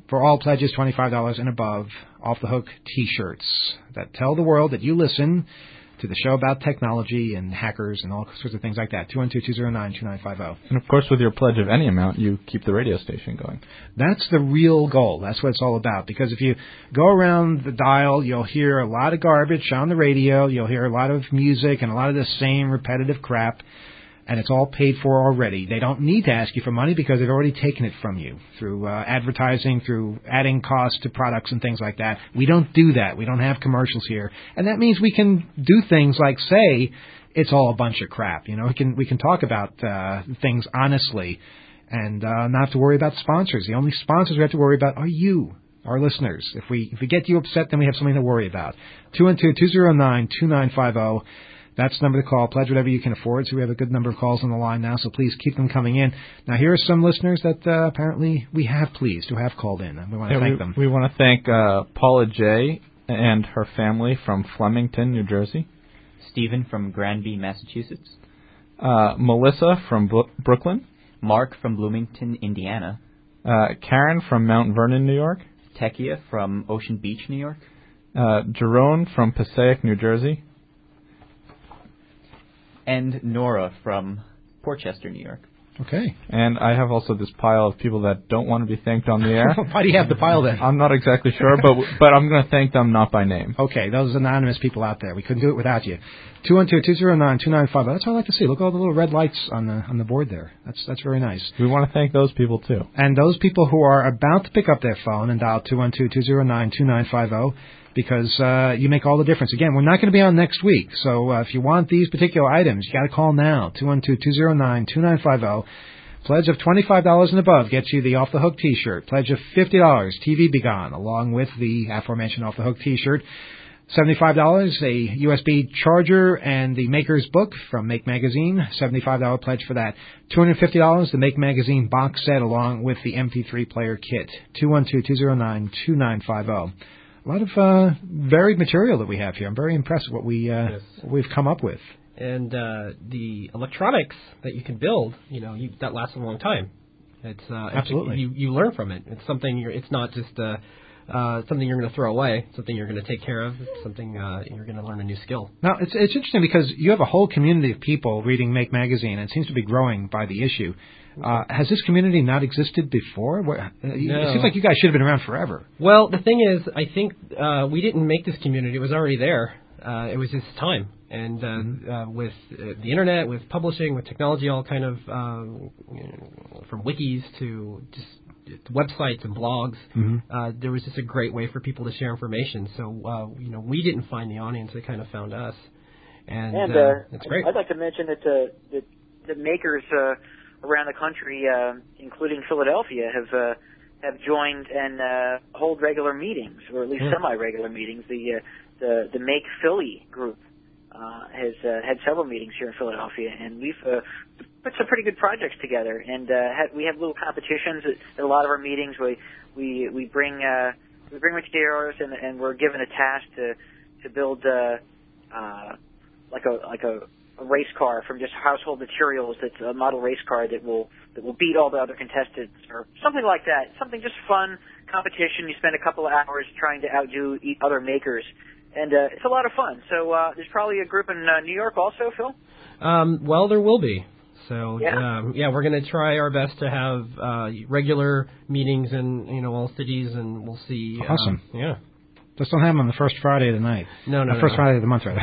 for all pledges twenty-five dollars and above, Off the Hook T-shirts that tell the world that you listen to the show about technology and hackers and all sorts of things like that. two one two, two zero nine, two nine five zero. And, of course, with your pledge of any amount, you keep the radio station going. That's the real goal. That's what it's all about. Because if you go around the dial, you'll hear a lot of garbage on the radio. You'll hear a lot of music and a lot of the same repetitive crap. And it's all paid for already. They don't need to ask you for money because they've already taken it from you through uh, advertising, through adding costs to products and things like that. We don't do that. We don't have commercials here. And that means we can do things like say it's all a bunch of crap. You know, we can we can talk about uh, things honestly and uh, not have to worry about sponsors. The only sponsors we have to worry about are you, our listeners. If we if we get you upset, then we have something to worry about. two one two, two zero nine, two nine five zero. That's the number to call. Pledge whatever you can afford. So we have a good number of calls on the line now, so please keep them coming in. Now, here are some listeners that uh, apparently we have pleased, who have called in, and we want to yeah, thank we, them. We want to thank uh, Paula J. and her family from Flemington, New Jersey. Stephen from Granby, Massachusetts. Uh, Melissa from Bro- Brooklyn. Mark from Bloomington, Indiana. Uh, Karen from Mount Vernon, New York. Tekia from Ocean Beach, New York. Uh, Jerome from Passaic, New Jersey. And Nora from Portchester, New York. Okay. And I have also this pile of people that don't want to be thanked on the air. Why do you have the pile then? I'm not exactly sure, but but I'm going to thank them not by name. Okay, those anonymous people out there. We couldn't do it without you. two one two, two zero nine, two nine five zero. That's what I like to see. Look at all the little red lights on the on the board there. That's that's very nice. We want to thank those people, too. And those people who are about to pick up their phone and dial two one two, two zero nine, two nine five zero, because uh, you make all the difference. Again, we're not going to be on next week, so uh, if you want these particular items, you got to call now, two one two, two zero nine, two nine five zero. Pledge of twenty-five dollars and above gets you the Off the Hook T-shirt. Pledge of fifty dollars, T V Be Gone, along with the aforementioned Off the Hook T-shirt. seventy-five dollars, a U S B charger and the Maker's book from Make Magazine. seventy-five dollars pledge for that. two hundred fifty dollars, the Make Magazine box set along with the M P three player kit. two one two, two zero nine, two nine five zero. A lot of uh, varied material that we have here. I'm very impressed with what, we, uh, yes. what we've come up with. And uh, the electronics that you can build, you know, you, that lasts a long time. It's uh, Absolutely. It's, you you learn from it. It's something. You're, it's not just uh, uh, something you're going to throw away. It's something you're going to take care of. It's something uh, you're going to learn a new skill. Now, it's it's interesting because you have a whole community of people reading Make Magazine, and it seems to be growing by the issue. Uh, has this community not existed before? What, uh, no. It seems like you guys should have been around forever. Well, the thing is, I think uh, we didn't make this community. It was already there. Uh, it was just time. And uh, mm-hmm. uh, with uh, the internet, with publishing, with technology, all kind of um, you know, from wikis to just websites and blogs, mm-hmm. uh, there was just a great way for people to share information. So uh, you know, we didn't find the audience; they kind of found us, and, and uh, uh, it's great. I'd like to mention that uh, the, the makers uh, around the country, uh, including Philadelphia, have uh, have joined and uh, hold regular meetings, or at least yeah. semi-regular meetings. The uh, the the Make Philly group Uh, has uh, had several meetings here in Philadelphia, and we've uh, put some pretty good projects together. And uh, had, we have little competitions at, at a lot of our meetings. We we we bring uh, we bring materials, and, and we're given a task to to build uh, uh, like a like a, a race car from just household materials. That's a model race car that will that will beat all the other contestants, or something like that. Something just fun competition. You spend a couple of hours trying to outdo other makers. And uh, it's a lot of fun. So uh, there's probably a group in uh, New York also, Phil? Um, well, there will be. So, yeah, um, yeah we're going to try our best to have uh, regular meetings in you know all cities, and we'll see. Awesome. Uh, yeah. Just don't have them on the first Friday of the night. No, no, the first no. Friday of the month, rather.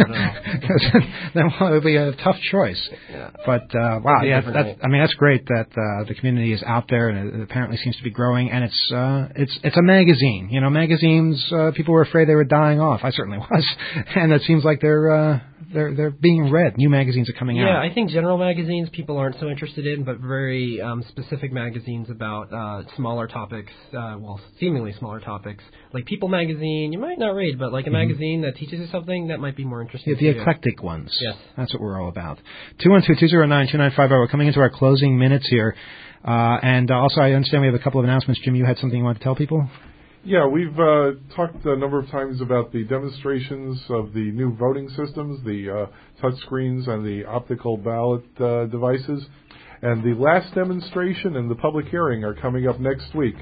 Then well, it would be a tough choice. Yeah. But uh, wow, yeah, that's, that's, I mean that's great that uh, the community is out there, and it apparently seems to be growing. And it's uh, it's it's a magazine. You know, magazines. Uh, people were afraid they were dying off. I certainly was, and it seems like they're uh, they're they're being read. New magazines are coming yeah, out. Yeah, I think general magazines people aren't so interested in, but very um, specific magazines about uh, smaller topics. Uh, well, seemingly smaller topics, like People Magazine. You might not read, but like a mm-hmm. magazine that teaches you something that might be more interesting. Yeah, the to eclectic you. ones. Yes, that's what we're all about. Two one two two zero nine two nine five zero. We're coming into our closing minutes here, uh, and uh, also I understand we have a couple of announcements. Jim, you had something you wanted to tell people? Yeah, we've uh, talked a number of times about the demonstrations of the new voting systems, the uh, touch screens and the optical ballot uh, devices. And the last demonstration and the public hearing are coming up next week.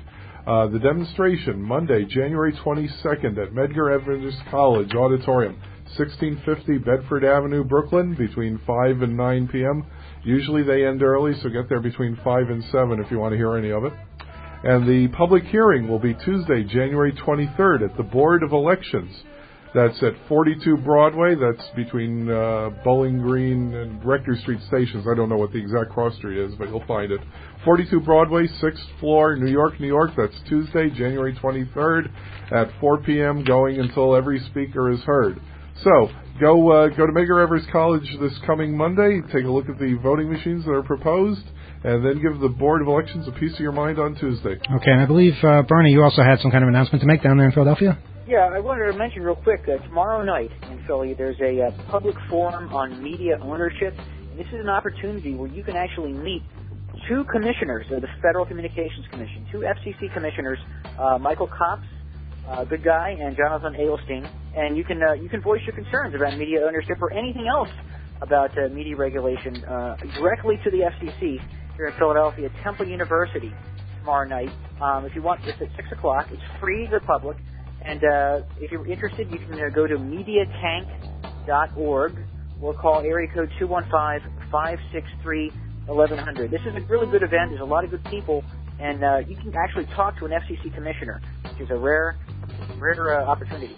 Uh, the demonstration, Monday, January twenty-second at Medgar Evers College Auditorium, sixteen fifty Bedford Avenue, Brooklyn, between five and nine p.m. Usually they end early, so get there between five and seven if you want to hear any of it. And the public hearing will be Tuesday, January twenty-third at the Board of Elections. That's at forty-two Broadway. That's between uh, Bowling Green and Rector Street stations. I don't know what the exact cross street is, but you'll find it. forty-two Broadway, sixth floor, New York, New York. That's Tuesday, January twenty-third at four p.m., going until every speaker is heard. So, go uh, go to Medgar Evers College this coming Monday, take a look at the voting machines that are proposed, and then give the Board of Elections a piece of your mind on Tuesday. Okay, and I believe, uh, Bernie, you also had some kind of announcement to make down there in Philadelphia? Yeah, I wanted to mention real quick, uh, tomorrow night in Philly, there's a uh, public forum on media ownership. And this is an opportunity where you can actually meet two commissioners of the Federal Communications Commission, two F C C commissioners, uh, Michael Copps, uh, good guy, and Jonathan Adelstein. And you can uh, you can voice your concerns about media ownership or anything else about uh, media regulation uh, directly to the F C C here in Philadelphia at Temple University tomorrow night. Um, if you want, it's at six o'clock. It's free to the public. And uh, if you're interested, you can uh, go to media tank dot org or call area code two one five, five six three, eleven hundred. This is a really good event. There's a lot of good people, and uh, you can actually talk to an F C C commissioner, which is a rare, rare uh, opportunity.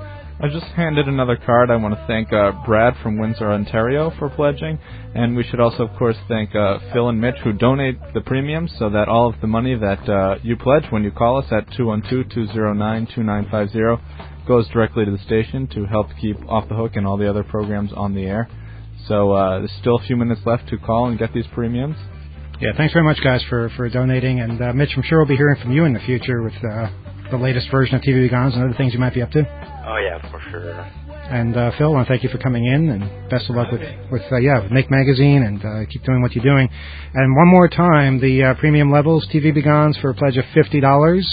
I just handed another card. I want to thank uh, Brad from Windsor, Ontario for pledging. And we should also, of course, thank uh, Phil and Mitch who donate the premiums so that all of the money that uh, you pledge when you call us at two one two, two zero nine, two nine five zero goes directly to the station to help keep Off the Hook and all the other programs on the air. So uh, there's still a few minutes left to call and get these premiums. Yeah, thanks very much, guys, for, for donating. And, uh, Mitch, I'm sure we'll be hearing from you in the future with uh, the latest version of T V Begons and other things you might be up to. Oh, yeah, for sure. And, uh, Phil, I want to thank you for coming in, and best of luck with, with uh, yeah, with Make Magazine, and uh, keep doing what you're doing. And one more time, the uh, premium levels, T V Begons, for a pledge of fifty dollars.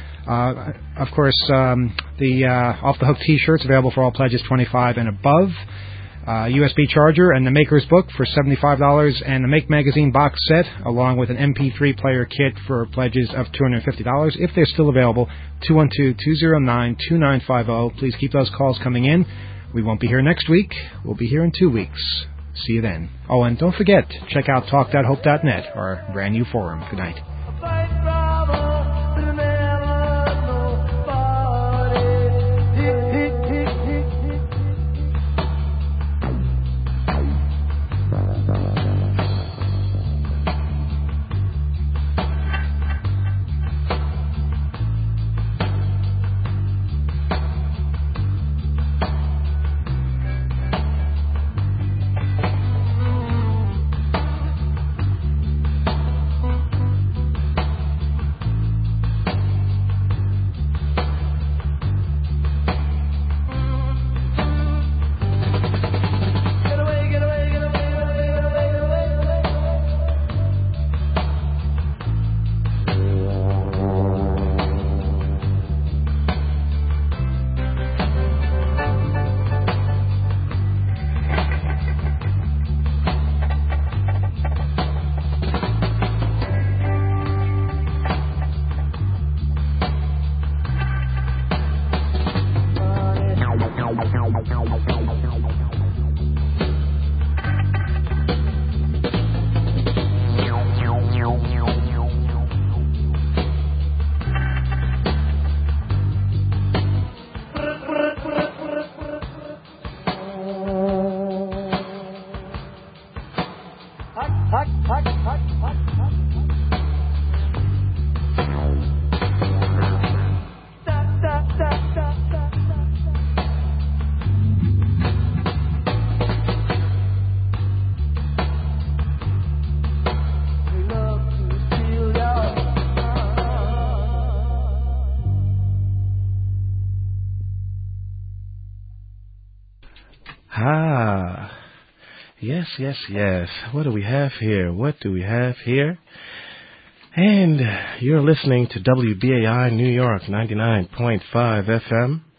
Uh, of course, um, the uh, Off the Hook T-shirts available for all pledges twenty-five and above. Uh, U S B charger and the Maker's Book for seventy-five dollars, and the Make Magazine box set, along with an M P three player kit for pledges of two hundred fifty dollars. If they're still available, two one two, two zero nine, two nine five zero. Please keep those calls coming in. We won't be here next week. We'll be here in two weeks. See you then. Oh, and don't forget, check out talk dot hope dot net, our brand new forum. Good night. Ah, yes, yes, yes. What do we have here? What do we have here? And you're listening to W B A I New York ninety-nine point five F M.